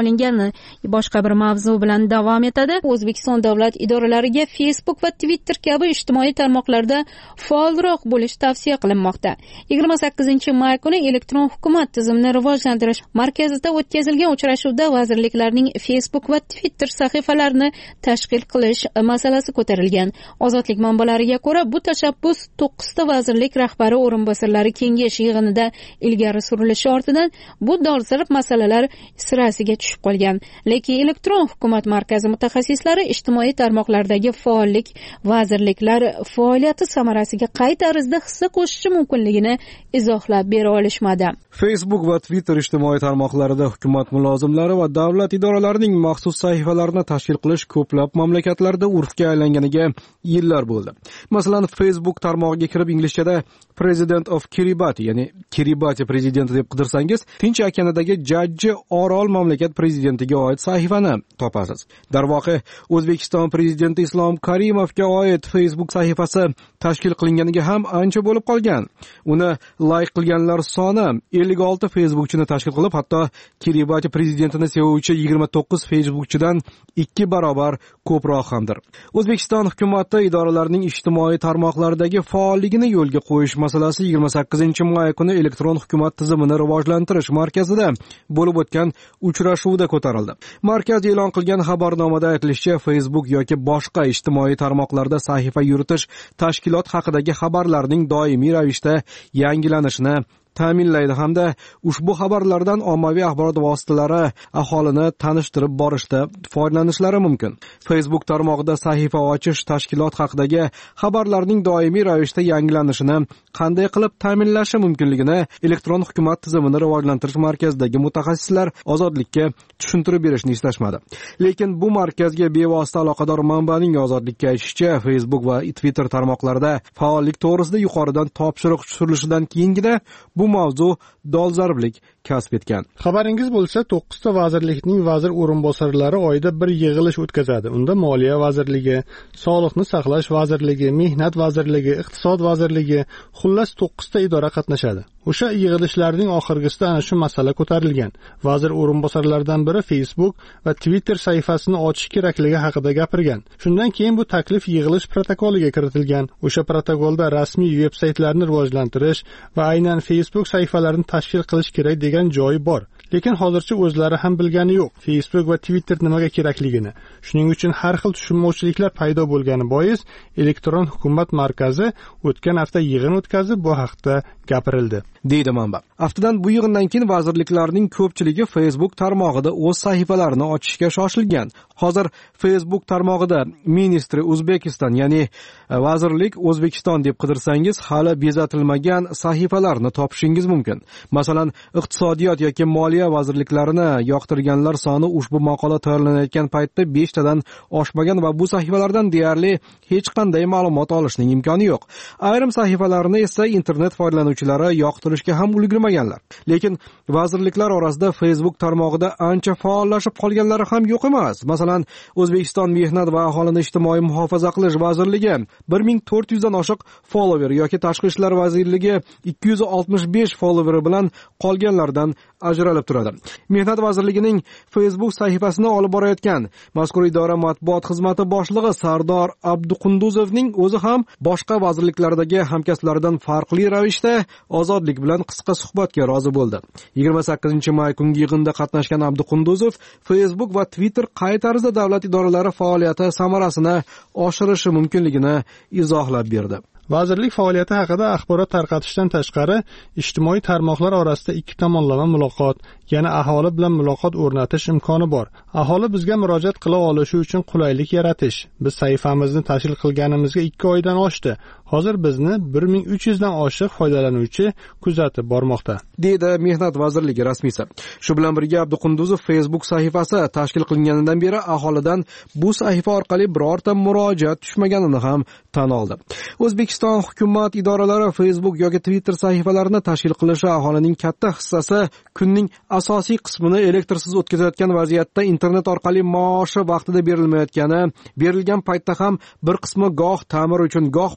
olingan. Boshqa bir mavzu bilan davom etadi. O'zbekiston davlat idoralariga Facebook va Twitter kabi ijtimoiy tarmoqlarda faolroq bo'lish tavsiya qilinmoqda. yigirma sakkizinchi may kuni elektron hukumat tizimini rivojlantirish markazida o'tkazilgan uchrashuvda vazirliklarning Facebook va Twitter sahifalarini tashkil qilish masalasi ko'tarilgan. Ozodlik manbalariga ko'ra, bu tashabbus to'qqizta vazirlik rahbari o'rinbosarlari kengash yig'inida ilgari surilishi ortidan bu dolzarb masalalar sirasiga tushib qolgan. Lekin elektron hukumat markazi mutaxassislari ijtimoiy tarmoqlardagi faollik vazirliklar faoliyati samarasiga qay tarzda hissa qo'shishi mumkinligini izohlab bera olishmadi. Facebook va Twitter ijtimoiy tarmoqlarida hukumat mulozimlari va davlat idoralarining maxsus sahifalarini tashkil qilish ko'plab mamlakatlarda urfga aylanganiga yillar bo'ldi. Masalan, Facebook tarmog'iga kirib inglizchada President of Kiribati, ya'ni Kiribati prezidenti deb qidirsangiz, Tinch okeanidagi jajji orol mamlakat prezidentiga oid sahifani topasiz. Darvoqe, O'zbekiston prezidenti Islom Karimovga oid Facebook sahifasi tashkil qilinganiga ham ancha bo'lib qolgan. Uni like qilganlar soni ellik olti Facebookchini tashkil qilib, hatto Kiribati prezidentini sevuvchi yigirma to'qqiz Facebookchidan ikki barobar ko'proq hamdir. O'zbekiston hukumati idoralarining ijtimoiy tarmoqlardagi faolligini yo'lga qo'yish masalasi yigirma sakkizinchi may kuni elektron hukumat tizimini rivojlantirish markazida bo'lib o'tgan uchrashuvda ko'tarildi. Markaz e'lon qilgan xabarnomada aytilishicha, Facebook yoki boshqa ijtimoiy tarmoqlarda sahifa yuritish tashkilot haqidagi xabarlarning doimiy ravishda yangilanishini ta'minlaydi hamda ushbu xabarlardan ommaviy axborot vositalari aholini tanishtirib borishda foydalanishlari mumkin. Facebook tarmog'ida sahifa ochish tashkilot haqidagi xabarlarning doimiy ravishda yangilanishini qanday qilib ta'minlashi mumkinligini elektron hukumat tizimini rivojlantirish markazidagi mutaxassislar Ozodlikka tushuntirib berishni istashmadi. Lekin bu markazga bevosita aloqador manbaning Ozodlikka aytishicha, Facebook va Twitter tarmoqlarida faollik to'g'risida yuqoridan topshiriq tushirishidan keyingina bu mavzu dolzarblik kasb etgan. Xabaringiz bo'lsa, to'qqizta vazirlikning vazir o'rinbosarlari oyda bir yig'ilish o'tkazadi. Unda Moliya vazirligi, Sog'liqni saqlash vazirligi, Mehnat vazirligi, Iqtisod vazirligi, xullas to'qqizta idora qatnashadi. O'sha yig'ilishlarning oxirgisida ana shu masala ko'tarilgan. Vazir o'rinbosarlaridan biri Facebook va Twitter sahifasini ochish kerakligi haqida gapirgan. Shundan keyin bu taklif yig'ilish protokoliga kiritilgan. O'sha protokolda rasmiy veb-saytlarni rivojlantirish va aynan Facebook sahifalarini tashkil qilish kerak degan joyi bor. Lekin hozircha o'zlari ham bilgani yo'q Facebook va Twitter nimaga kerakligini. Shuning uchun har xil tushunmovchiliklar paydo bo'lgani bois elektron hukumat markazi o'tgan hafta yig'in o'tkazib bu haqda gapirildi, deydi manba. Aftidan bu yig'indan keyin vazirliklarning ko'pchiligi Facebook tarmog'ida o'z sahifalarini ochishga shoshilgan. Hozir Facebook tarmog'ida Ministry Uzbekistan, ya'ni vazirlik O'zbekiston deb qidirsangiz, hali bezatilmagan sahifalarni topishingiz mumkin. Masalan, iqtisodiyot yoki moliya vazirliklarini yoqtirganlar soni ushbu maqola tayyorlanayotgan paytda besh tadan oshmagan va bu sahifalardan deyarli hech qanday ma'lumot olishning imkoni yo'q. Ayrim sahifalarni esa internet foydalanuvchilari yoqtirishga ham ulgurmaganlar. Lekin vazirliklar orasida Facebook tarmog'ida ancha faollashib qolganlari ham yo'q emas. Masalan, O'zbekiston Mehnat va aholini ijtimoiy muhofaza qilish vazirligi bir ming to'rt yuz dan oshiq follower yoki Tashqi ishlar vazirligi ikki yuz oltmish besh follower bilan qolganlardan ajralib turadi. Mehnat vazirligining Facebook sahifasini olib borayotgan mazkur idora matbuot xizmati boshlig'i Sardor Abduqunduzovning o'zi ham boshqa vazirliklardagi hamkasblaridan farqli ravishda Ozodlik bilan qisqa suhbatga rozi bo'ldi. yigirma sakkizinchi may kungi yig'inda qatnashgan Abduqunduzov Facebook va Twitter qay tarzda davlat idoralari faoliyati samarasini oshirishi mumkinligini izohlab berdi. Vazirlik faoliyati haqida axborot tarqatishdan tashqari, ijtimoiy tarmoqlar orasida ikki tomonlama muloqot, yana aholi bilan muloqot o'rnatish imkoni bor. Aholi bizga murojaat qila olishi uchun qulaylik yaratish. Biz sahifamizni tashkil qilganimizga ikki oydan oshdi. Hozir bizni bir ming uch yuz dan oshiq foydalanuvchi kuzatib bormoqda, deydi Mehnat vazirligi rasmiysi. Shu bilan birga Abduqunduzov Facebook sahifasi tashkil qilinganidan beri aholidan bu sahifa orqali birorta murojaat tushmaganini ham tan oldi. O'zbekiston hukumat idoralari Facebook yoki Twitter sahifalarini tashkil qilishi aholining katta hissasi kunning asosiy qismini elektrsiz o'tkazayotgan vaziyatda internet orqali maoshi vaqtida berilmayotgani, berilgan paytda ham bir qismi goh ta'mir uchun, goh boshqa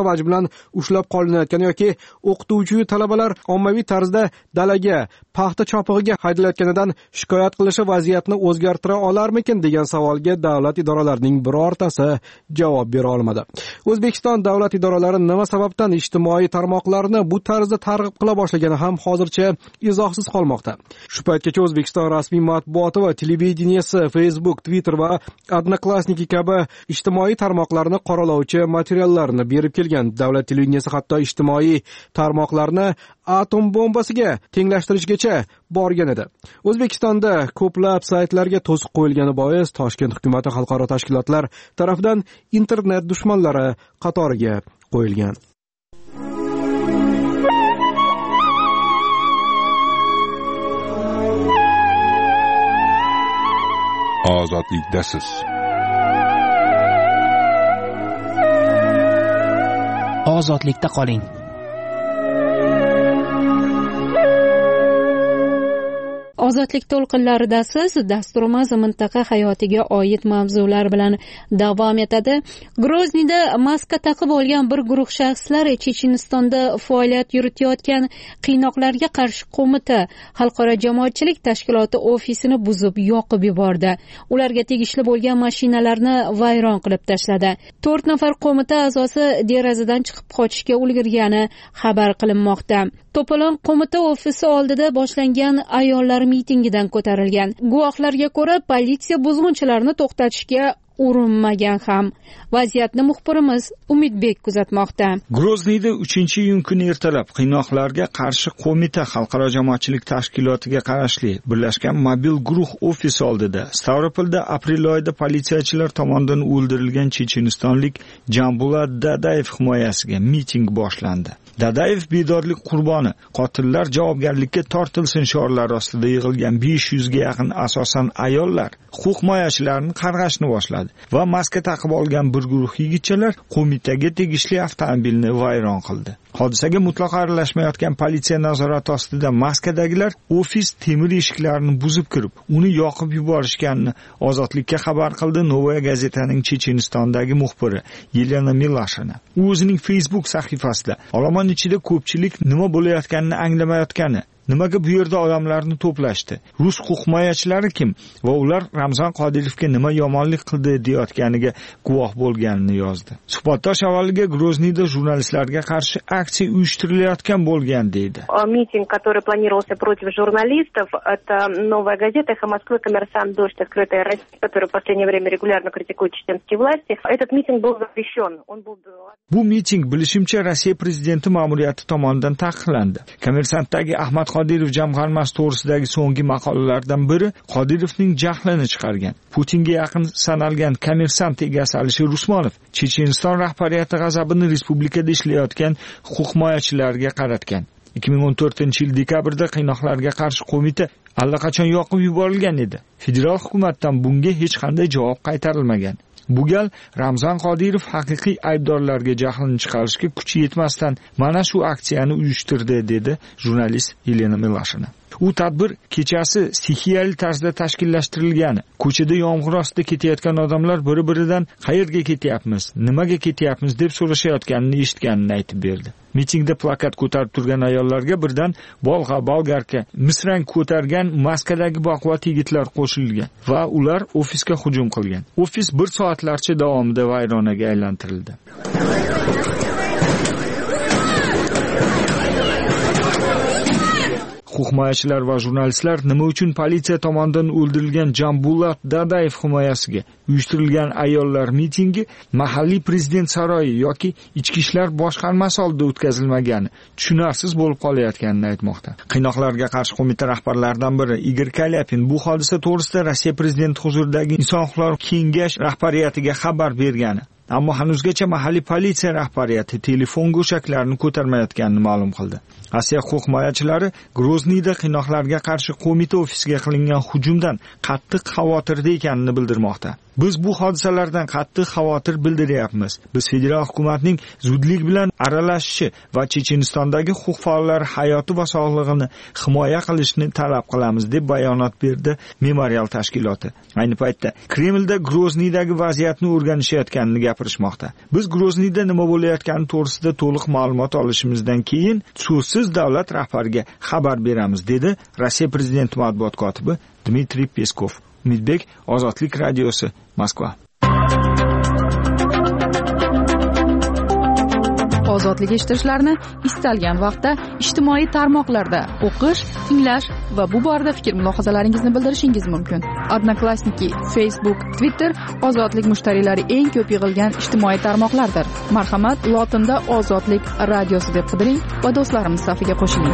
vaj bilan ushlab qolinayotgani yoki o'qituvchi talabalar ommaviy tarzda dalaga, paxta chopig'iga haydalayotganidan shikoyat qilishi vaziyatni o'zgartira olarmikin degan savolga davlat idoralarining birortasi javob bera olmadi. O'zbekiston davlat idoralari nima sababdan ijtimoiy tarmoqlarni bu tarzda targ'ib qila boshlagani ham hozircha izohsiz qolmoqda. Shu paytgacha O'zbekiston rasmiy matbuoti va televideniyesi Facebook, Twitter va Odnoklassniki kabi ijtimoiy tarmoqlarni qoralovchi materiallarni berib kelgan. Davlat televideniyesi hatto ijtimoiy tarmoqlarni atom bombasiga tenglashtirishgacha borgan edi. O'zbekistonda ko'plab saytlarga to'siq qo'yilgani bois Toshkent hukumati xalqaro tashkilotlar tomonidan internet dushmanlari qatoriga qo'yilgan. Ozodlikdasiz. Ozodlikda qoling. Ozodlik to'lqinlaridasiz. Dasturimiz mintaqa hayotiga oid mavzular bilan davom etadi. Grozniyda maska taqib olgan bir guruh shaxslar Chechenistonda faoliyat yuritayotgan qiynoqlarga qarshi qo'mita xalqaro jamoatchilik tashkiloti ofisini buzib yoqib yubordi. Ularga tegishli bo'lgan mashinalarni vayron qilib tashladi. to'rt nafar qo'mita a'zosi derazadan chiqib qochishga ulgurgani xabar qilinmoqda. To'polon qo'mita ofisi oldida boshlangan ayollar mitingidan ko'tarilgan. Guvohlarga ko'ra, politsiya buzg'unchilarni to'xtatishga urinmagan ham. Vaziyatni muxbirimiz Umidbek kuzatmoqda. Grozniyda uchinchi iyun kuni ertalab qiynoqlarga qarshi qo'mita xalqaro jamoatchilik tashkilotiga qarashli birlashgan mobil guruh ofisi oldida Stavropolda aprel oyida politsiyachilar tomonidan o'ldirilgan chechenistonlik Jambulat Dadayev himoyasiga miting boshlandi. Dadayev bedorlik qurboni, qotillar javobgarlikka tortilsin shiorlari ostida yig'ilgan besh yuzga yaqin asosan ayollar huquq himoyachilarini qarg'ashni boshladi va maska taqib olgan bir guruh yigitchalar qo'mitaga tegishli avtomobilni vayron qildi. Hodisaga mutlaqo aralashmayotgan politsiya nazorati ostida maskadagilar ofis temir eshiklarini buzib kirib, uni yoqib yuborishganini Ozodlikka xabar qildi Novaya gazetaning Chechenistondagi muxbiri Yelena Milashina. U o'zining Facebook sahifasida olomon ichida ko'pchilik nima bo'layotganini anglamayotgani, nimaga bu yerda odamlarni to'plashdi, rus huquq himoyachilari kim va ular Ramzan Qodirovga nima yomonlik qildi deyotganiga guvoh bo'lganini yozdi. Suhbatdosh avvaliga Grozniyda jurnalistlarga qarshi aksiya uyushtirilayotgan bo'lgan deydi. Митинг, который планировался против журналистов, это Новая газета, Эхо Москвы, Коммерсант, Дождь, Открытая Россия, которые в последнее время регулярно критикуют чеченские власти. Этот митинг был запрещен. Он был... Bu miting bilishimcha Rossiya prezidenti ma'muriyati tomonidan taqiqlandi. Kommersantdagi Ahmad Qodirov jamg'armasi to'g'risidagi so'nggi maqolalardan biri Qodirovning jahlini chiqargan. Putinga yaqin sanalgan Kommersant egasi Alisher Usmonov Checheniston rahbariyati g'azabini respublikada ishlayotgan huquq himoyachilarga qaratgan. ikki ming o'n to'rtinchi yil dekabrda qiynoqlarga qarshi qo'mita allaqachon yoqib yuborilgan edi. Federal hukumatdan bunga hech qanday javob qaytarilmagan. Bu gal Ramzan Qodirov haqiqiy aybdorlarga jahlini chiqarishga kuchi yetmasdan mana shu aksiyani uyushtirdi dedi jurnalist Yelena Milashina. U tadbir kechasi stixiyali tarzda tashkillashtirilgani, ko'chada yomg'ir ostida ketayotgan odamlar bir-biridan qayerga ketyapmiz, nimaga ketyapmiz deb so'rashayotganini eshitganini aytib berdi. Mitingda plakat ko'tarib turgan ayollarga birdan bolg'a, bolgarka, misrang ko'targan maskadagi baquvvat yigitlar qo'shilgan va ular ofisga hujum qilgan. Ofis bir soatlarcha davomida vayronaga aylantirildi. Huquq himoyachilar va jurnalistlar nima uchun politsiya tomonidan o'ldirilgan Jambulat Dadayev himoyasiga uyushtirilgan ayollar mitingi mahalliy prezident saroyi yoki ichki ishlar boshqarmasi oldida o'tkazilmagani tushunarsiz bo'lib qolayotganini aytmoqda. Qiynoqlarga qarshi qo'mita rahbarlaridan biri Igor Kalyapin bu hodisa to'g'risida Rossiya prezidenti huzuridagi Inson huquqlari kengash rahbariyatiga xabar bergani, ammo hanuzgacha mahalliy politsiya rahbariyati telefon go'shaklarini ko'tarmayotganini ma'lum qildi. Rossiya huquq himoyachilari Grozniyda qiynoqlarga qarshi qo'mita ofisiga qilingan hujumdan qattiq xavotirda ekanini bildirmoqda. Biz bu hodisalardan qattiq xavotir bildiryapmiz. Biz federal hukumatning zudlik bilan aralashishi va Chechenistondagi huquq faollari hayoti va sog'lig'ini himoya qilishni talab qilamiz deb bayonot berdi Memorial tashkiloti. Ayni paytda Kremlda Grozniydagi vaziyatni o'rganishayotganini gapirishmoqda. Biz Grozniyda nima bo'layotgani to'g'risida to'liq ma'lumot olishimizdan keyin so'zsiz davlat rahbariga xabar beramiz dedi Rossiya prezidenti matbuot kotibi Dmitriy Peskov. Umidbek, Ozodlik radiosi, Moskva. Ozodlik eshitishlarini istalgan vaqtda ijtimoiy tarmoqlarda o'qish, tinglash va bu borada fikr-mulohazalaringizni bildirishingiz mumkin. Odnoklassniki, Facebook, Twitter Ozodlik mushtariylari eng ko'p yig'ilgan ijtimoiy tarmoqlardir. Marhamat, lotinda Ozodlik radiosi deb qidiring va do'stlarimiz safiga qo'shiling.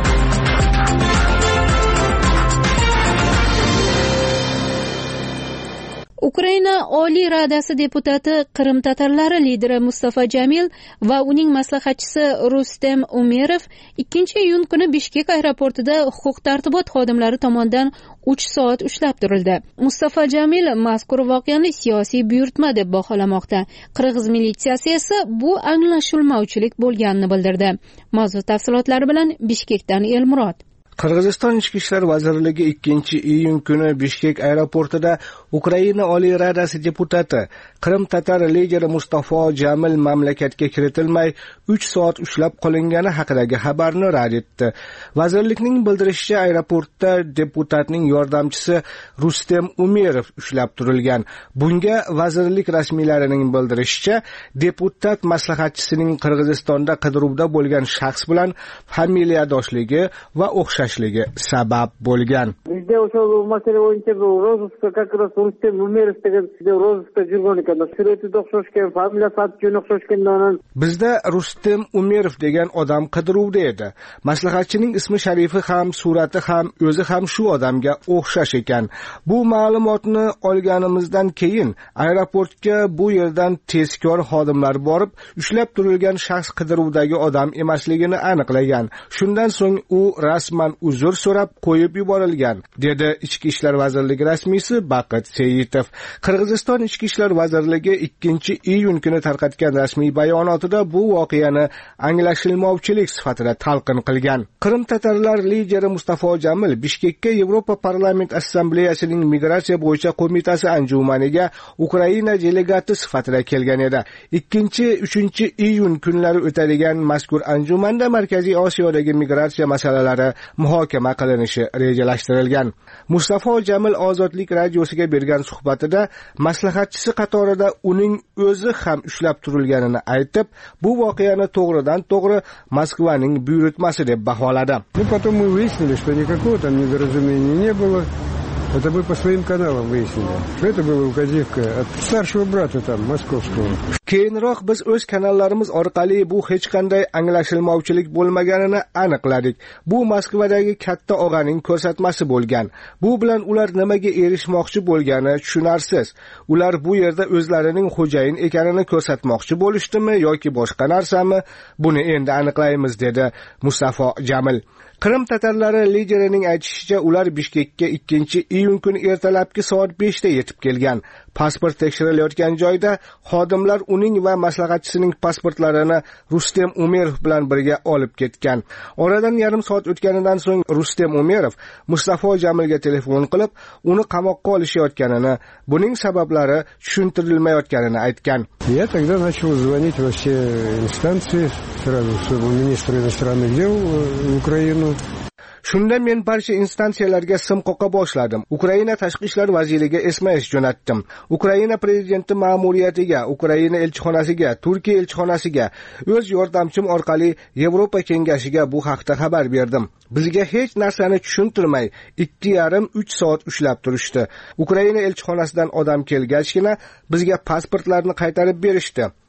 Ukraina Oliy Radasi deputati Qrim tatarlari lideri Mustafa Jamil va uning maslahatchisi Rustem Umerov ikkinchi iyun kuni Bishkek aeroportida huquq-tartibot xodimlari tomonidan uch soat ushlab turildi. Mustafa Jamil mazkur voqeani siyosiy buyurtma deb baholamoqda. Qirg'iz militsiyasi esa bu anglashilmovchilik bo'lganini bildirdi. Mavzu tafsilotlari bilan Bishkekdan Elmurod. Qirg'iziston Ichki ishlar vazirligi ikkinchi iyun kuni Bishkek aeroportida Ukraina Oliy Radasi deputati Qrim tatar lideri Mustafa Jamil mamlakatga kiritilmay uch soat ushlab qolingani haqidagi xabarni rad etdi. Vazirlikning bildirishicha, aeroportda deputatning yordamchisi Rustem Umerov ushlab turilgan. Bunga vazirlik rasmiylarining bildirishicha, deputat maslahatchisining Qirg'izistonda qidiruvda bo'lgan shaxs bilan familiyadoshligi va o'xshashligi sabab bo'lgan. Bizda o'sha masala bo'yicha rozıskda как раз Rustem Umerov degan rozıskda yurgan ekan. Suratida o'xshashgan, familiyasi atchun o'xshashgandan. Bizda Rustem Umerov degan odam qidiruvda edi. Maslahatchining ismi sharifi ham, surati ham, o'zi ham shu odamga o'xshash ekan. Bu ma'lumotni olganimizdan keyin aeroportga bu yerdan tezkor xodimlar borib, ushlab turilgan shaxs qidiruvdagi odam emasligini aniqlagan. Shundan so'ng u rasman uzr so'rab qo'yib yuborilgan, dedi Ichki ishlar vazirligi rasmiysi Baqit Seyitov. Qirg'iziston Ichki ishlar vazirligi ikkinchi iyun kuni tarqatgan rasmiy bayonotida bu voqeani anglashilmovchilik sifatida talqin qilgan. Qrim tatarlar lideri Mustafa Jamil Bishkekka Yevropa parlament assambleyasining migratsiya bo'yicha qo'mitasi anjumaniga Ukraina delegati sifatida kelgan edi. ikkinchi uchinchi iyun kunlari o'tadigan mazkur anjumanda Markaziy Osiyodagi migratsiya masalalari muhokama qilinishi rejalashtirilgan. Mustafa Jamil Ozodlik radiosiga bergan suhbatida maslahatchisi qatorida uning o'zi ham ushlab turilganini aytib, bu voqeani to'g'ridan to'g'ri Moskvaning buyurtmasi deb baholadi. Ну потом мы выяснили, что никакого там недоразумения не было. Это мы по своим каналам выяснили. Это была указивка от старшего брата там, московского. Keyinroq biz o'z kanallarimiz orqali bu hech qanday anglashilmovchilik bo'lmaganini aniqladik. Bu Moskvadagi katta og'aning ko'rsatmasi bo'lgan. Bu bilan ular nimaga erishmoqchi bo'lgani tushunarsiz. Ular bu yerda o'zlarining xo'jayin ekanini ko'rsatmoqchi bo'lishdimi yoki boshqa narsami? Buni endi aniqlaymiz, dedi Mustafa Jamil. Qrim tatarlari liderining aytishicha, ular Bishkekka ikkinchi iyun kuni ertalabki soat beshda yetib kelgan. Pasport tekshirilayotgan joyda xodimlar uning va maslahatchisining pasportlarini Rustem Umerov bilan birga olib ketgan. Oradan yarim soat o'tganidan so'ng Rustem Umerov Mustafa Jamilga telefon qilib, uni qamoqqa olishayotganini, buning sabablari tushuntirilmayotganini aytgan. Я тогда начал звонить во все инстанции, сразу своему министру иностранных дел в Украину. Shunda men barcha instansiyalarga sim qoqa boshladim. Ukraina tashqi ishlar vaziriga S M S jo'natdim. Ukraina prezidenti ma'muriyatiga, Ukraina elchixonasiga, Turkiya elchixonasiga, o'z yordamchim orqali Yevropa kengashiga bu haqda xabar berdim. Bizga hech narsani tushuntirmay ikki yarim uch soat ushlab turishdi. Ukraina elchixonasidan odam kelgachgina bizga pasportlarni qaytarib berishdi.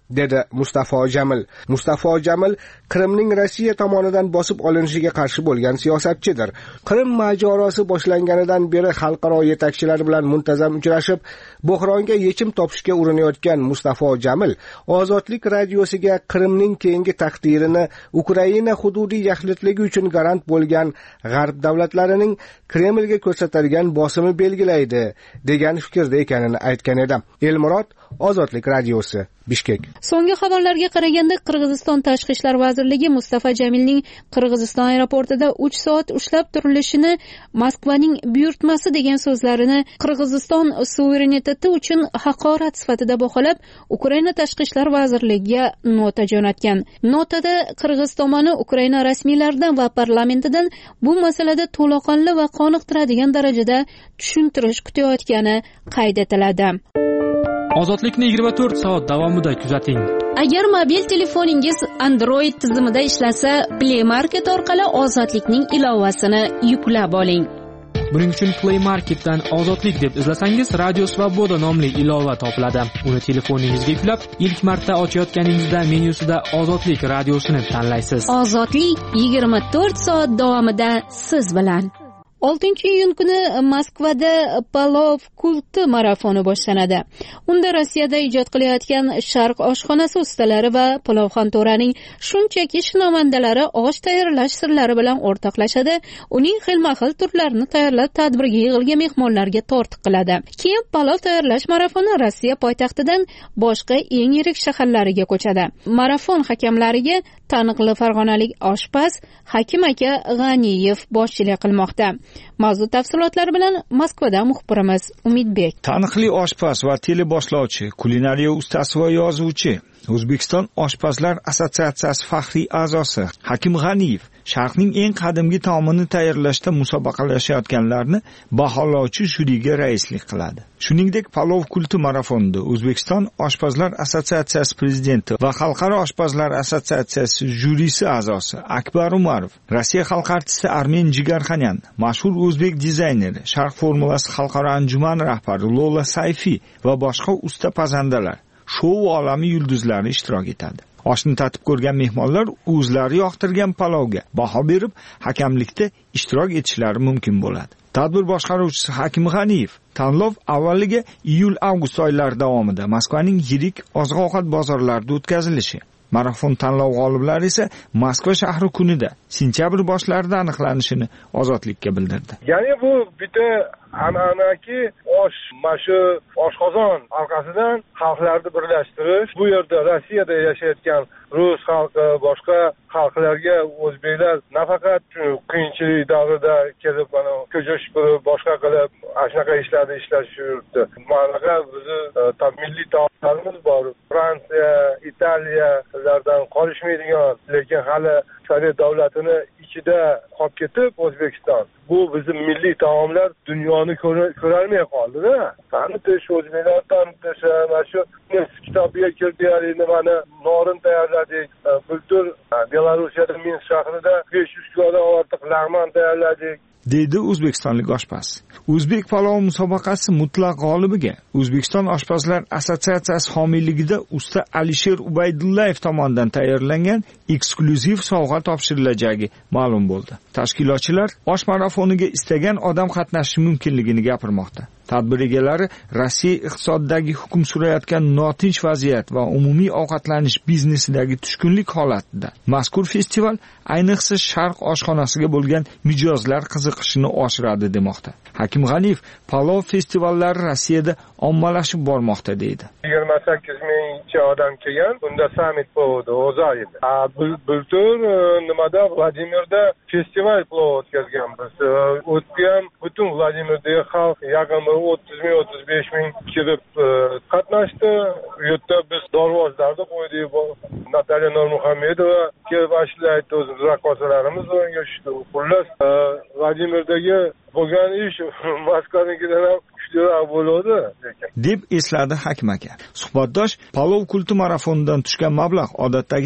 dedi Mustafo Jamil. Mustafo Jamil Qrimning Rossiya tomonidan bosib olinishiga qarshi bo'lgan siyosatchidir. Qrim mojarosi boshlanganidan beri xalqaro yetakchilar bilan muntazam uchrashib, buhronga yechim topishga urinayotgan Mustafo Jamil Ozodlik radiosiga Qrimning keyingi taqdirini Ukraina hududiy yaxlitligi uchun garant bo'lgan G'arb davlatlarining Kremlga ko'rsatadigan bosimi belgilaydi degan fikrda ekanini aytgan edi. Elmurod, Ozodlik radiosi, Bishkek. So'nggi xabarlarga qaraganda Qirg'iziston Tashqi ishlar vazirligi Mustafa Jamilning Qirg'iziston aeroportida uch soat ushlab turilishini Moskvaning buyurtmasi degan so'zlarini Qirg'iziston suvereniteti uchun haqorat sifatida baholab, Ukraina Tashqi ishlar vazirligiga nota jo'natgan. Notada Qirg'iz tomoni Ukraina rasmiylaridan va parlamentidan bu masalada to'laqonli va qoniqtiradigan darajada tushuntirish kutayotgani qayd etiladi. Ozodlikni yigirma to'rt soat davomida kuzating. Agar mobil telefoningiz Android tizimida ishlasa, Play Market orqali Ozodlikning ilovasini yuklab oling. Buning uchun Play Marketdan Ozodlik deb izlasangiz, Radio Svoboda nomli ilova topiladi. Uni telefoningizga yuklab, ilk marta ochayotganingizda menyusida Ozodlik radiosini tanlaysiz. Ozodlik yigirma to'rt soat davomida siz bilan. oltinchi iyun kuni Moskvada palov kulti marafoni boshlanadi. Unda Rossiyada ijod qilayotgan Sharq oshxonasi ustalari va palovxonto'raning shunchaki shinavandalari osh tayyorlash sirlari bilan o'rtoqlashadi. Uning xilma-xil turlarini tayyorlab tadbirga yig'ilgan mehmonlarga tortiq qiladi. Keyin palov tayyorlash marafoni Rossiya poytaxtidan boshqa eng yirik shaharlariga ko'chadi. Marafon hakamlariga taniqli farg'onalik oshpaz Hakim aka G'aniyev boshchilik qilmoqda. Mavzu tafsilotlari bilan Moskvadan muxbirimiz Umidbek. Taniqli oshpaz va teleboshlovchi, kulinariya ustasi va yozuvchi, O'zbekiston Oshpazlar assotsiatsiyasi faxriy a'zosi Hakim G'aniyev Sharqning eng qadimgi taomini tayyorlashda musobaqalashayotganlarni baholovchi jyuriga raislik qiladi. Shuningdek, palov kulti marafonida O'zbekiston Oshpazlar assotsiatsiyasi prezidenti va Xalqaro oshpazlar assotsiatsiyasi jyurisi a'zosi Akbar Umarov, Rossiya xalq artisti Armen Jigarxanyan, mashhur o'zbek dizayneri, Sharq formulasi xalqaro anjumani rahbari Lola Sayfi va boshqa usta pazandalar, shou olami yulduzlari ishtirok etadi. Oshni tatib ko'rgan mehmonlar o'zlari yoqtirgan palovga baho berib, hakamlikda ishtirok etishlari mumkin bo'ladi. Tadbir boshqaruvchisi Hakim G'aniyev tanlov avvaliga iyul-avgust oylari davomida Moskvaning yirik oziq-ovqat bozorlarida o'tkazilishi, marafon tanlov g'oliblari esa Moskva shahri kunida sentyabr boshlarida aniqlanishini Ozodlikka bildirdi. Ya'ni bu bitta an'anaki osh, mashu oshqozon halqasidan xalqlarni birlashtirish, bu yerda Rossiyada yashayotgan rus xalqi, boshqa xalqlarga o'zbeklar nafaqat qiyinchilik davrida kelib mana ko'cha supurib, boshqa qilib shunaqa ishlarni ishlash yuribdi. Manaqa bizni tam milliy taomlarimiz bor. Fransiya, Italiyalardan qolishmaydigan, lekin hali Sovet davlatini ichida qolib ketib O'zbekiston. Bu bizim milliy taomlar dunyoni ko'rolmay qoldi-da. Tanitish, o'zbeklar tanitish, mana shu kitobiga kirdilar, nimani norin tayyorladik. Bultur Belarusiyada Minsk shahrida besh yuz kilodan ortiq lag'mon tayyorladik. deydi o'zbekistonlik oshpaz. O'zbek palov musobaqasi mutlaq g'olibiga O'zbekiston Oshpazlar assotsiatsiyasi homiyligida usta Alisher Ubaydullayev tomonidan tayyorlangan eksklyuziv sovg'a topshirilajagi ma'lum bo'ldi. Tashkilotchilar osh marafoniga istagan odam qatnashishi mumkinligini gapirmoqda. Tadbir egalari Rossiya iqtisodidagi hukm surayotgan notinch vaziyat va umumiy ovqatlanish biznesidagi tushkunlik holatida mazkur festival ayniqsa Sharq oshxonasiga bo'lgan mijozlar qiziqishini oshiradi demoqda. Hakim G'aniyev palov festivallari Rossiyada ommalashib bormoqda deydi. yigirma sakkiz mingcha odam kelgan, bunda summit bo'ldi O'zayida. A bultur nimada Vladimirda festival palov o'tkazganmiz. O'tgan butun Vladimirdagi xalq yaqin o'ttiz ming o'ttiz besh ming kelib qatnashdi. U yerda biz dorvozlarni qo'ydik. Natalya Nurmuhamedova kelib ashlaydi, o'z raqqosalarimiz o'yinga tushdi. Xullas Vladimirdagi bo'lgan ish Moskvanikidan ham kuchliroq bo'ladi lekin deb esladi Hakim aka. Suhbatdosh palov kulti marafonidan tushgan mablag' odatdagidek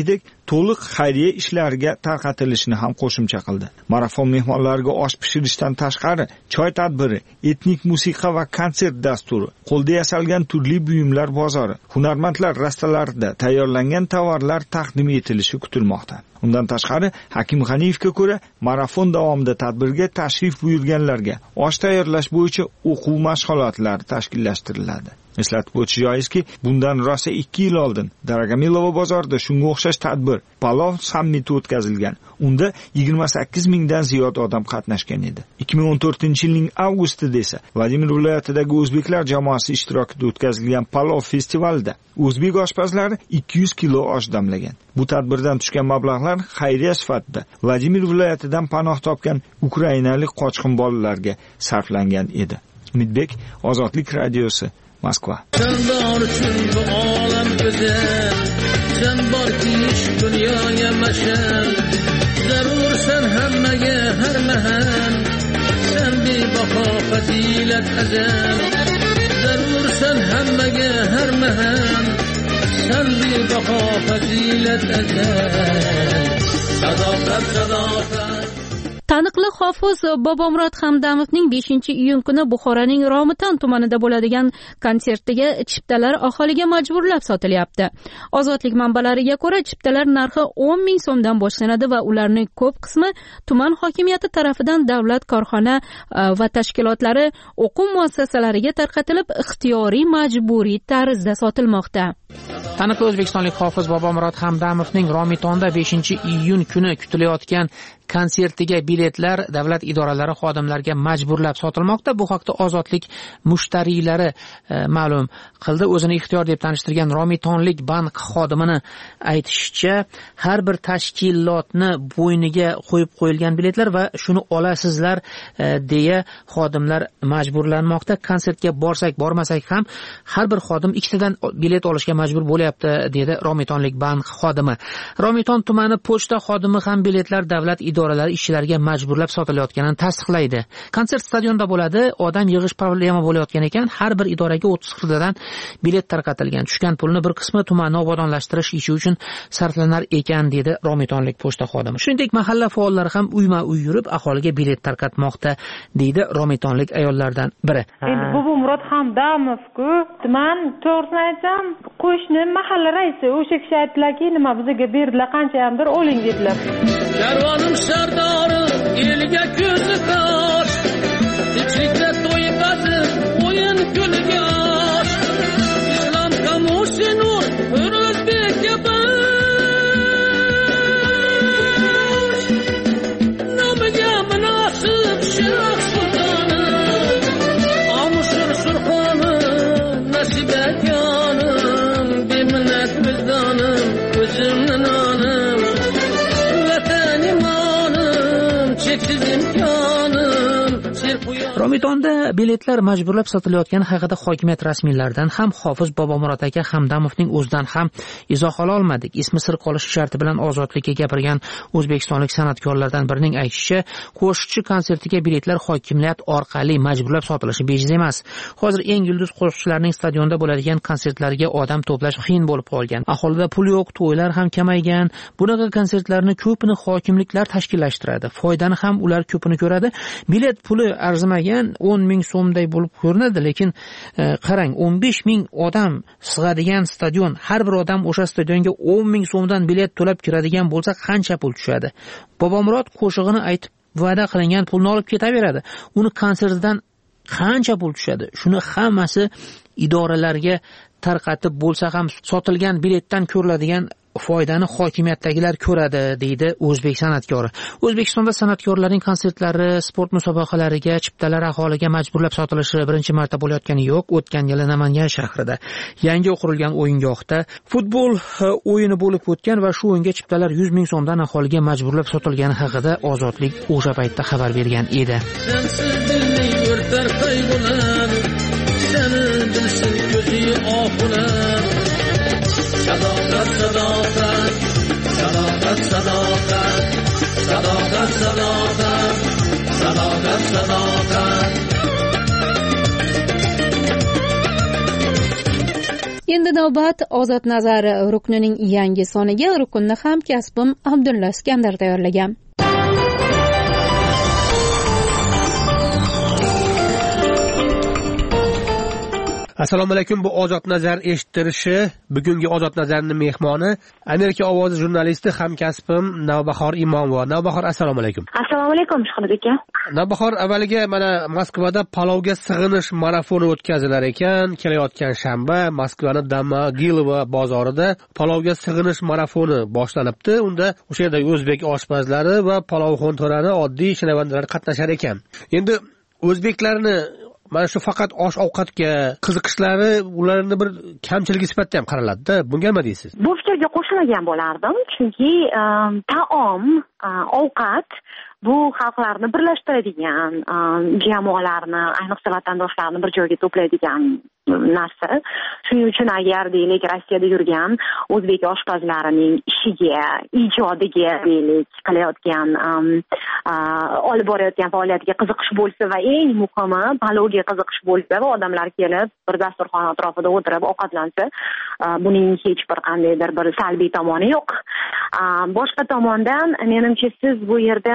to'liq xayriya ishlariga tarqatilishini ham qo'shimcha qildi. Marafon mehmonlariga osh pishirishdan tashqari choy tadbiri, etnik musiqa va konsert dasturi, qo'lda yasalgan turli buyumlar bozori, hunarmandlar rastalarida tayyorlangan tovarlar taqdim etilishi kutilmoqda. Undan tashqari, Hakim G'aniyevga ko'ra, marafon davomida tadbirga tashrif buyurganlarga osh tayyorlash bo'yicha o'quv mashg'ulotlari tashkillashtiriladi. Eslatib o'tish joizki, bundan rosa ikki yil oldin Daragomilova bozorida shunga o'xshash tadbir Palov sammiti o'tkazilgan. Unda yigirma sakkiz mingdan ziyod odam qatnashgan edi. ikki ming o'n to'rtinchi yilning avgustida esa Vladimir viloyatidagi o'zbeklar jamoasi ishtirokida o'tkazilgan Palov festivalida o'zbek oshpazlari ikki yuz kilo osh damlagan. Bu tadbirdan tushgan mablag'lar xayriya sifatida Vladimir viloyatidan panoh topgan ukrainalik qochqin bolalarga sarflangan edi. Umidbek, Ozodlik radiosi, Moskva. Sen bor uchun bu olam go'zal, sen borki dunyoga mashal, zarur sen hammaga har mahal, sen bebaho fazilat azal, zarur sen hammaga har mahal, sen bebaho fazilat azal, sadoqat sadoqat. Taniqli hofiz Bobomurod Hamdamovning beshinchi iyun kuni Buxoroning Romitan tumanida bo'ladigan konsertiga chiptalar aholiga majburlab sotilyapti. Ozodlik manbalariga ko'ra, chiptalar narxi o'n ming so'mdan boshlanadi va ularning ko'p qismi tuman hokimiyati tarafidan davlat korxona va tashkilotlari o'quv muassasalariga tarqatilib, ixtiyoriy majburiy tarzda sotilmoqda. Taniqli o'zbekistonlik hofiz Bobomurod Hamdamovning Romitonda beshinchi iyun kuni kutilayotgan konsertiga biletlar davlat idoralari xodimlariga majburlab sotilmoqda. Bu haqda Ozodlik mushtariylari e, ma'lum qildi. O'zini ixtiyor deb tanishtirgan Romitonlik bank xodimini aytishicha, har bir tashkilotni bo'yniga qo'yib qo'yilgan biletlar va shuni olasizlar e, deya xodimlar majburlanmoqda. Konsertga borsak, bormasak ham har bir xodim ikkitadan bilet olishga majbur bo'lyapti, dedi Romitonlik bank xodimi. Romiton tumani pochta xodimi ham biletlar davlat idoralari ishchilariga majburlab sotilayotganini tasdiqlaydi. Konsert stadionda bo'ladi, odam yig'ish problema bo'layotgan ekan, har bir idoraga o'ttiz xirdadan bilet tarqatilgan. Tushgan pulni bir qismi tumanni obodonlashtirish ishi uchun sarflanar ekan, dedi Romitonlik pochta xodimi. Shuningdek, mahalla faollari ham uyma-uy yurib aholiga bilet tarqatmoqda, deydi Romitonlik ayollardan biri. Endi Bobomurod Hamdamovku, tuman to'g'risini aytsam, qo'shni mahalla raisi o'sha kishi aytdilarki, nima bizga berdilar, qanchadir oling dedilar. Karvonim sardori elga ko'zi qosh, tinchlikda to'yib bazir o'yin kulga osh, islom kamusi nur o'zbekka bosh, nomiga munosib shoh sultoni, omushur surxonim, nasiba jonim, beminnat vijdonim, o'zimni nonim, Romitonda biletlar majburlab sotilayotgani haqida hokimiyat rasmiylaridan ham hofiz Bobomurod aka Hamdamovning o'zidan ham izoh ola olmadik. Ismi sir qolishi sharti bilan Ozodlikka gapirgan o'zbekistonlik san'atkorlardan birining aytishicha, qo'shiqchi konsertiga biletlar hokimiyat orqali majburlab sotilishi bejiz emas. Hozir eng yulduz qo'shiqchilarning stadionda bo'ladigan konsertlariga odam to'plash qiyin bo'lib qolgan. Aholida pul yo'q, to'ylar ham kamaygan. Bunaqa konsertlarni ko'pini hokimliklar tashkillashtiradi. Foydani ham ular ko'pini ko'radi. Bilet puli arzimagan o'n ming so'mday bo'lib ko'rinadi, lekin e, qarang, o'n besh ming odam sig'adigan stadion, har bir odam o'sha stadionga o'n ming so'mdan bilet to'lab kiradigan bo'lsa, qancha pul tushadi? Bobomurod qo'shig'ini aytib, va'da qilingan pulni olib ketaveradi. Uni konsertidan qancha pul tushadi? Shuni hammasi idoralarga tarqatib bo'lsa ham sotilgan biletdan ko'riladigan foydani hokimiyatdagilar ko'radi, deydi o'zbek san'atkori. O'zbekistonda san'atkorlarning konsertlari, sport musobaqalariga chiptalar aholiga majburlab sotilishi birinchi marta bo'layotgani yo'q. O'tgan yili Namangan shahrida yangi qurilgan o'yingohda futbol o'yini bo'lib o'tgan va shu o'yinga chiptalar yuz ming so'mdan aholiga majburlab sotilgani haqida Ozodlik o'sha paytda xabar bergan edi. Sadoqat, sadoqat, sadoqat, sadoqat, sadoqat, sadoqat, sadoqat, sadoqat. Endi navbat Ozod nazar ruknining yangi soniga. Rukunni ham kasbim Abdulla Iskandar tayyorlagan. Assalomu alaykum. Bu Ozod nazar eshittirishi. Bugungi Ozod nazarning mehmoni Amerika ovozi jurnalisti hamkasbim Navbahor Imomova. Navbahor, assalomu alaykum. Assalomu alaykum Shuhrat aka. Navbahor, avvaliga mana Moskvada palovga sig'inish marafoni o'tkazilar ekan. Kelayotgan shanba Moskvaning Domogilova bozorida palovga sig'inish marafoni boshlanibdi. Unda o'sha yerdagi o'zbek oshpazlari va palovxo'nto'rani, oddiy shinavandlar qatnashar ekan. Endi o'zbeklarni mana shu faqat osh ovqatga qiziqishlari ularni bir kamchiligi sifatida ham qaraladi-da. Bunga nima deysiz? Bu fikrga qo'shilmagan bo'lardim, chunki taom, ovqat bu xalqlarni birlashtiradigan, jamoalarni, ayniqsa vatandoshlarni bir joyga to'playdigan narsa. Shuning uchun agar deylik Rossiyada yurgan o'zbek oshpazlarining ishiga, ijodiga deylik qilayotgan, olib borayotgan faoliyatiga qiziqish bo'lsa va eng muhimi palovga qiziqish bo'lsa va odamlar kelib bir dasturxon atrofida o'tirib ovqatlansa, buning hech bir qandaydir bir salbiy tomoni yo'q. Boshqa tomondan menimcha siz bu yerda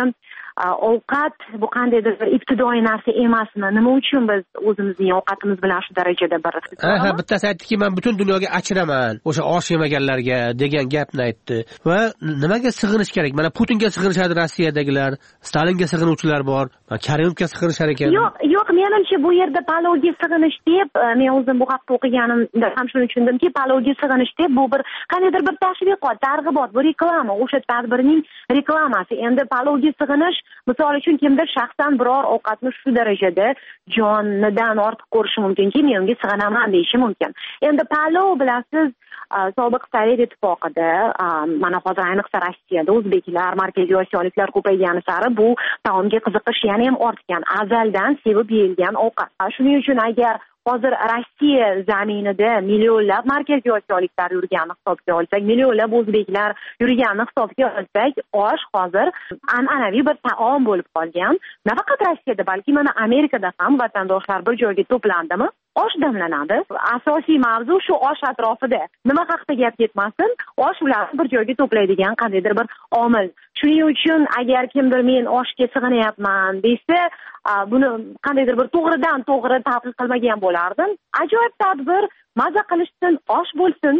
ovqat bu qandaydir bir ibtidoiy narsa emasmi? Nima uchun biz o'zimizning ovqatimiz bilan shu darajada bir ha bittasi aytdiki, men butun dunyoga achiraman o'sha osh yemaganlarga degan gapni aytdi. Va nimaga sig'inish kerak? Mana Putinga sig'inishadi Rossiyadagilar, Stalinga sig'inuvchilar bor, Karimovga sig'inishar ekan. Yo'q, yo'q, menimcha bu yerda palovga sig'inish deb, men o'zim bu haqda o'qiganimda ham shuni tushundimki, palovga sig'inish deb bu bir qandaydir bir tashviqot, targ'ibot, bu reklama, o'sha tadbirning reklamasi. Endi palovga sig'inish, misol uchun kimdir shaxsan biror ovqatni shu darajada jonidan ortiq ko'rishi mumkinki, men unga sig'inaman deyishi mumkin. Endi palov bilasiz, sobiq Sovet ittifoqida, mana hozir ayniqsa Rossiyada o'zbeklar, markaziy osiyoliklar ko'paygani sari bu taomga qiziqish yana ham ortgan, azaldan sevib yeyilgan ovqat. Shuning uchun agar hozir Rossiya zaminida millionlab markaziy osiyoliklar yurganini hisobga olsak, millionlab o'zbeklar yurganini hisobga olsak, osh hozir an'anaviy bir taom bo'lib qolgan. Nafaqat Rossiyada, balki mana Amerikada ham vatandoshlar bir joyga to'plandimi, osh damlanadi. Asosiy mavzu shu osh atrofida. Nima haqida gap ketmasin, osh ularni bir joyga to'playdigan qandaydir bir omil. Shuning uchun agar kimdir men oshga sig'inyapman desa, buni qandaydir bir to'g'ridan to'g'ri tahlil qilmagan bo'lardim. Ajoyib tadbir, maza qilishsin, osh bo'lsin.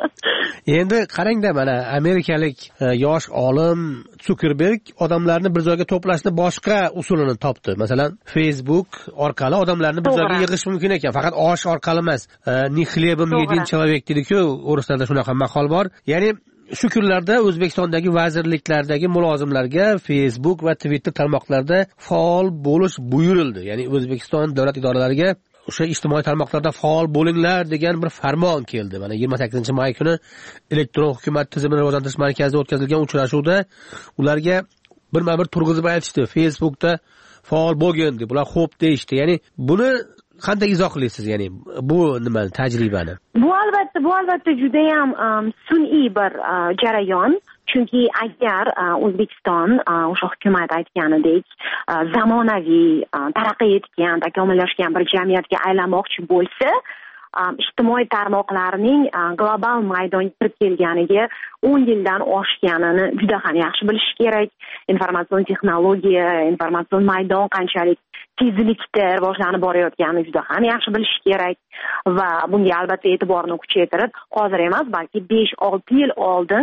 Endi qarangda, mana amerikalik yosh olim Zuckerberg odamlarni bir joyga to'plashni boshqa usulini topdi. Masalan, Facebook orqali odamlarni bir joyga yig'ish mumkin ekan, faqat osh orqali emas. Ni xlebim yedin человек deydi-ku, o'rislarda shunaqa maqol bor. Ya'ni shu kunlarda O'zbekistondagi vazirliklardagi mulozimlarga Facebook va Twitter tarmoqlarida faol bo'lish buyurildi. Ya'ni O'zbekiston davlat idoralariga o'sha ijtimoiy tarmoqlarda faol bo'linglar degan bir farmon keldi. Mana yigirma sakkizinchi may kuni elektron hukumat tizimini rivojlantirish markazida o'tkazilgan uchrashuvda ularga birma-bir turg'izib aytishdi. Facebookda faol bo'lgin deb, ular xo'p deyishdi. Ya'ni buni qanday izohlaysiz? Ya'ni bu nima tajribani? Bu albatta, bu albatta juda ham sun'iy bir jarayon. Chunki agar O'zbekiston o'sha hukumat aytganidek zamonaviy, taraqqiy etgan, takomillashgan bir jamiyatga aylanmoqchi bo'lsa, ijtimoiy tarmoqlarning global maydonga kirib kelganiga o'n yildan oshganini juda ham yaxshi bilish kerak. Informatsion texnologiya, informatsion maydon qanchalik tezlikda rivojlanib borayotganini juda ham yaxshi bilish kerak va bunga albatta e'tiborni kuchaytirib, hozir emas, balki besh olti yil oldin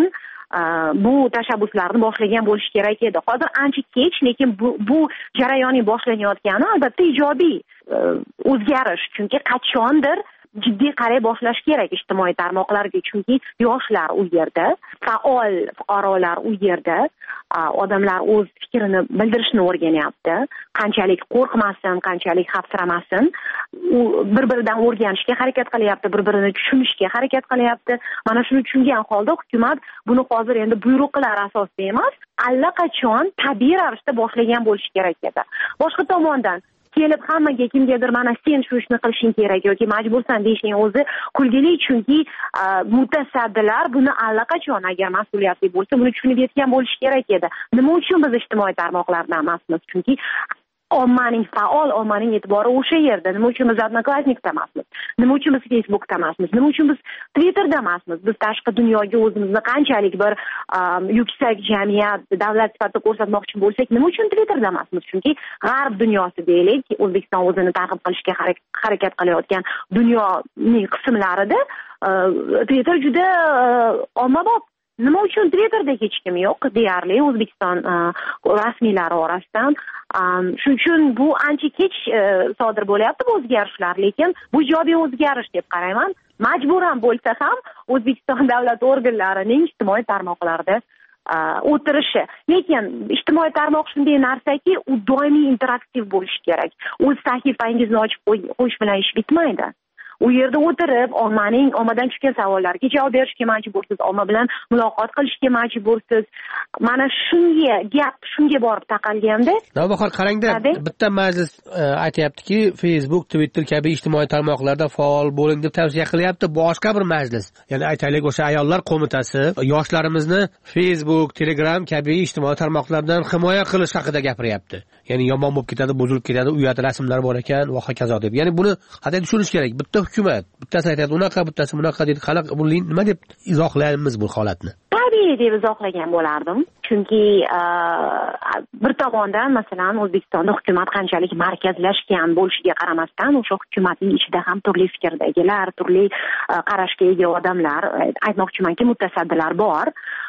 bu tashabbuslarni boshlagan bo'lish kerak edi. Hozir ancha kech, lekin bu, bu jarayonning boshlanayotgani albatta ijobiy o'zgarish, chunki qachondir jiddiy qaray boshlash kerak ijtimoiy tarmoqlarga, chunki yoshlar u yerda, faol fuqarolar u yerda, odamlar o'z fikrini bildirishni o'rganyapti. Qanchalik qo'rqmasin, qanchalik xavfsiramasin, u bir-biridan o'rganishga harakat qilyapti, bir-birini tushunishga harakat qilyapti. Mana shuni tushungan holda hukumat buni hozir endi buyruqlar asosida emas, allaqachon tabiiy ravishda boshlagan bo'lishi kerak edi. Boshqa tomondan kelib hammaga kimgadir mana sen shu ishni qilishing kerak yoki majbursan deyishning o'zi kulgili, chunki mutasaddilar buni allaqachon agar mas'uliyatli bo'lsa buni tushunib yetgan bo'lishi kerak edi. Nima uchun biz ijtimoiy tarmoqlardan emasmiz? Chunki ommaning faol ommaning e'tibori o'sha yerda. Nima uchun biz Odnoklassnikda emasmiz? Nima uchun biz Facebookda emasmiz? Nima uchun biz Twitterda emasmiz? Biz tashqi dunyoga o'zimizni qanchalik bir yuksak jamiyat, davlat sifatida ko'rsatmoqchi bo'lsak, nima uchun Twitterda emasmiz? Chunki g'arb dunyosi deylik, O'zbekiston o'zini targ'ib qilishga harakat qilayotgan dunyoning qismlarida Twitter juda ommabop. Nima uchun Twitterda hech kim yo'q deyarli O'zbekiston rasmiylari orasidan. Shuning uchun bu ancha kech sodir bo'lyapti bu o'zgarishlar, lekin bu ijobiy o'zgarish deb qarayman. Majburan bo'lsa ham O'zbekiston davlat organlarining ijtimoiy tarmoqlarda o'tirishi. Lekin ijtimoiy tarmoq shunday narsaki, u doimiy interaktiv bo'lishi kerak. O'z sahifangizni ochib qo'yish bilan ish bitmaydi. U yerda o'tirib, ommaning ommadan tushgan savollarga javob berishga majbursiz, omma bilan muloqot qilishga majbursiz. Mana shunga gap shunga borib taqalganda. Navbahor, qarangda, bitta majlis aytayaptiki, Facebook, Twitter kabi ijtimoiy tarmoqlarda faol bo'ling deb tavsiya qilyapti. Boshqa bir majlis, ya'ni aytaylik o'sha ayollar qo'mitasi yoshlarimizni Facebook, Telegram kabi ijtimoiy tarmoqlardan himoya qilish haqida gapiryapti. Ya'ni yomon bo'lib ketadi, buzilib ketadi, uyat rasmlar bor ekan va hokazo deb. Ya'ni buni qanday tushunish kerak? Bitta hukumat, bittasi aytadi unaqa, bittasi bunaqa deydi. Qanaqa bu nima deb izohlaymiz bu holatni? Tabiiy deb izohlagan bo'lardim. Chunki bir tomondan masalan O'zbekistonda hukumat qanchalik markazlashgan bo'lishiga qaramasdan, o'sha hukumatning ichida ham turli fikrdagilar, turli qarashga ega odamlar, aytmoqchimanki, mutasaddilar bor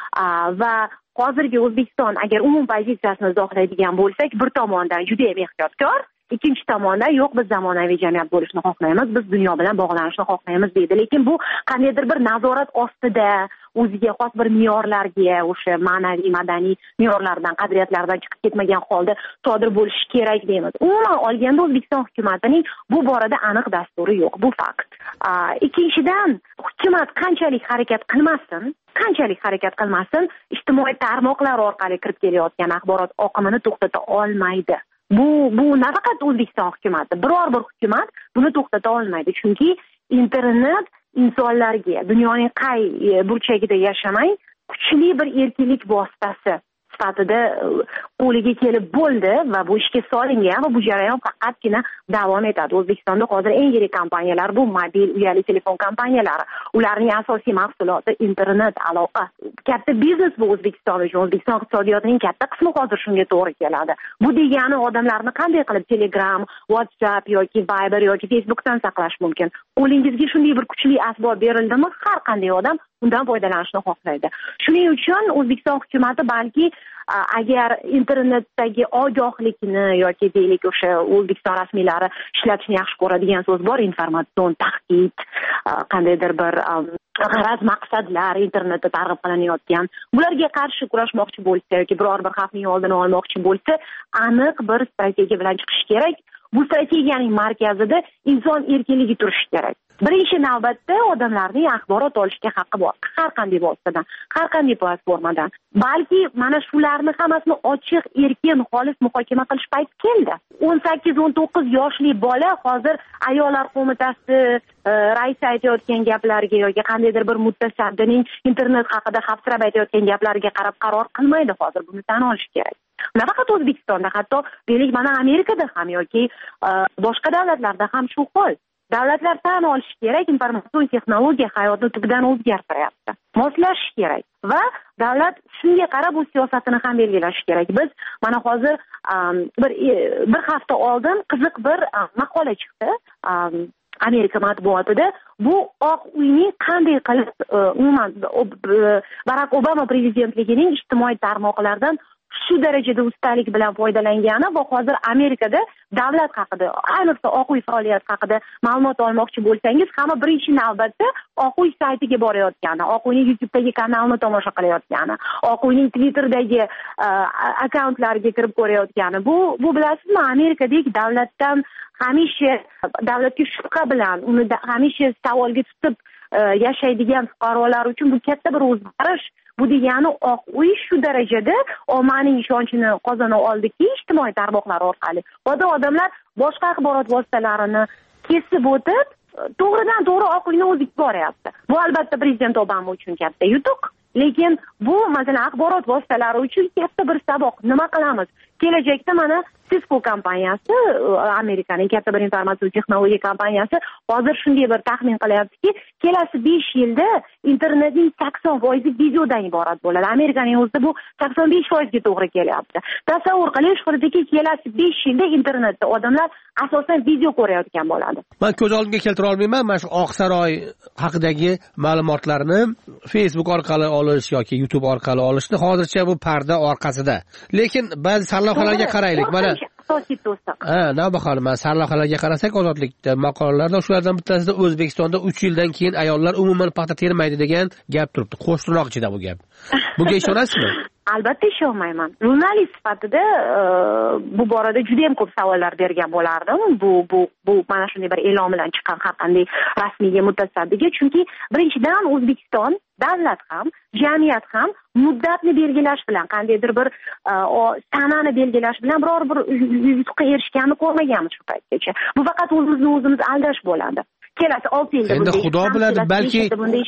va hozirgi O'zbekiston agar umum pozitsiyasini izohlaydigan bo'lsak, bir tomondan juda ham ehtiyotkor, ikkinchi tomondan yo'q, biz zamonaviy jamiyat bo'lishni xohlaymiz, biz dunyo bilan bog'lanishni xohlaymiz deydi. Lekin bu qandaydir bir nazorat ostida, o'ziga xos bir me'yorlarga, o'sha ma'naviy, madaniy me'yorlardan, qadriyatlardan chiqib ketmagan holda sodir bo'lishi kerak deymiz. Umuman olganda O'zbekiston hukumatining bu borada aniq dasturi yo'q, bu fakt. Ikkinchidan, hukumat qanchalik harakat qilmasin, qanchalik harakat qilmasin, ijtimoiy tarmoqlar orqali kirib kelayotgan axborot oqimini to'xtata olmaydi. Bu bu nafaqat O'zbekiston hukumati, biror bir hukumat buni to'xtata olmaydi. Chunki internet insonlarga dunyoning qay burchagida yashamay kuchli bir erkinlik vositasi sifatida qo'liga kelib bo'ldi va bu ishga solingan va bu jarayon faqatgina davom etadi. O'zbekistonda hozir eng yirik kompaniyalar bu mobil uyali telefon kompaniyalari. Ularning asosiy mahsuloti internet aloqa. Katta biznes bu O'zbekiston uchun. O'zbekiston iqtisodiyotining katta qismi hozir shunga to'g'ri keladi. Bu degani odamlarni qanday qilib Telegram, WhatsApp yoki Viber yoki Facebookdan saqlash mumkin? Qo'lingizga shunday bir kuchli asbob berildimi, har qanday odam undan foydalanishni xohlaydi. Shuning uchun O'zbekiston hukumati balki agar internetdagi ogohlikni yoki deylik o'sha O'zbekiston rasmiylari ishlatishni yaxshi ko'radigan so'z bor, informatsion tahdid, qandaydir bir g'araz maqsadlar internetda targ'ib qilinayotgan, bularga qarshi kurashmoqchi bo'lsa yoki biror bir xavfning oldini olmoqchi bo'lsa, aniq bir strategiya bilan chiqish kerak. Bu strategiyaning markazida inson erkinligi turishi kerak. Birinchi navbatda odamlarning axborot olishga haqqi bor. Har qanday vositadan, har qanday platformadan. Balki mana shularni hammasini ochiq, erkin, xolis muhokama qilish payti keldi. o'n sakkiz o'n to'qqiz yoshli bola hozir ayollar qo'mitasi raisi aytayotgan gaplarga yoki qandaydir bir mutasaddining internet haqida xavfsirab aytayotgan gaplariga qarab qaror qilmaydi hozir. Buni tan olish kerak. Nafaqat O'zbekistonda, hatto deylik mana Amerikada ham yoki boshqa davlatlarda ham shu hol. Davlatlar tan olishi kerak, informatsion texnologiya hayotni tubdan o'zgartiryapti. Moslashish kerak va davlat shunga qarab o'z siyosatini ham belgilashi kerak. Biz mana hozir bir bir hafta oldin qiziq bir maqola chiqdi Amerika matbuotida. Bu Oq uyning qanday qilib umuman Barack Obama prezidentligining ijtimoiy tarmoqlardan shu darajada ustalik bilan foydalangani va hozir Amerikada davlat haqida, ayniqsa Oq uy faoliyati haqida ma'lumot olmoqchi bo'lsangiz, hamma birinchi navbatda Oq uy saytiga borayotgani, Oq uyning YouTube'dagi kanalini tomosha qilayotgani, Oq uyning Twitter'dagi akkauntlariga kirib ko'rayotgani. Bu bu bilasizmi, Amerikadagi davlatdan hamisha davlatga shubha bilan, uni hamisha savolga tutib yashaydigan fuqarolar uchun bu katta bir o'zgarish. Bu degani Oq uy shu darajada ommaning ishonchini qozona oldiki, ijtimoiy tarmoqlar orqali. Hozir odamlar boshqa axborot vositalarini kesib o'tib, to'g'ridan to'g'ri Oq uyni o'ziga boryapti. Bu albatta prezident Obama uchun katta yutuq. Lekin bu masalan axborot vositalari uchun katta bir saboq. Nima qilamiz? kelajakda mana Cisco kompaniyasi, Amerikaning katta bir informatsiya texnologiya kompaniyasi hozir shunday bir taxmin qilyaptiki, kelasi besh yilda internetning sakson foizi videodan iborat bo'ladi. Amerikaning o'zida bu sakson besh foizga to'g'ri kelyapti. Tasavvur qiling, shundaki kelasi besh yilda internetda odamlar asosan video ko'rayotgan bo'ladi. Men ko'z oldimga keltira olmayman, mana shu Oqsaroy haqidagi ma'lumotlarni Facebook orqali olish yoki YouTube orqali olishni hozircha bu parda orqasida. Lekin ba'zi sarlavhalarga qaraylik. Mana ha, navbahor mana sarlavhalarga qarasak, ozodlikda maqolalarda shulardan bittasida O'zbekistonda uch yildan keyin ayollar umuman paxta termaydi degan gap turibdi. Qo'shtirnoq ichida bu gap. Bunga ishonasizmi? Albatta ishonmayman. Jurnalist sifatida bu borada juda ham ko'p savollar bergan bo'lardim. Bu bu bu mana shunday bir e'lon bilan chiqqan har qanday rasmiyga mutasaddiga, chunki birinchidan O'zbekiston davlat ham, jamiyat ham muddatni belgilash bilan, qandaydir bir sanani belgilash bilan biror bir yutuqqa erishganini ko'rmaganmiz shu paytgacha. Bu faqat o'zimizni o'zimiz aldash bo'ladi. Kelasi olti yilda endi xudo biladi, balki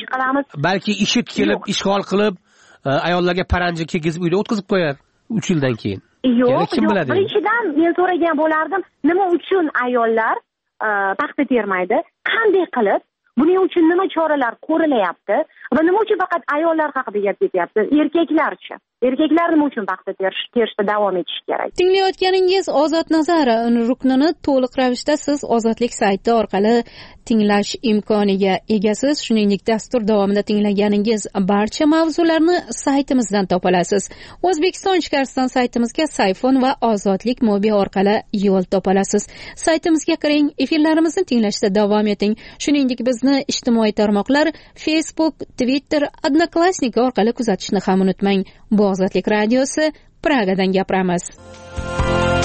balki ishit kelib, ishg'ol qilib, ayollarga paranji kiygizib uyda o'tkazib qo'yar uch yildan keyin. Yo'q, kim biladi? Birinchidan men so'ragan bo'lardim, nima uchun ayollar paxta termaydi? Qanday qilib? Buning uchun nima choralar ko'rilyapti? Va nima uchun faqat ayollar haqida gap ketyapti? Erkaklarchi? Erkaklar nima uchun paxta terishda davom etish kerak? Tinglayotganingiz Ozod Nazar ruknini to'liq ravishda siz Ozodlik sayti orqali tinglash imkoniga egasiz. Shuningdek, dastur davomida tinglaganingiz barcha mavzularni saytimizdan topa olasiz. O'zbekiston ichkarisidan saytimizga Sayfon va Ozodlik mobi orqali yo'l topa olasiz. Saytimizga kiring, efirlarimizni tinglashda davom eting. Shuningdek, bizni ijtimoiy tarmoqlar Facebook, Twitter, Odnoklassniki orqali kuzatishni ham unutmang. Bu Ozodlik radiosi, Pragadan gapiramiz.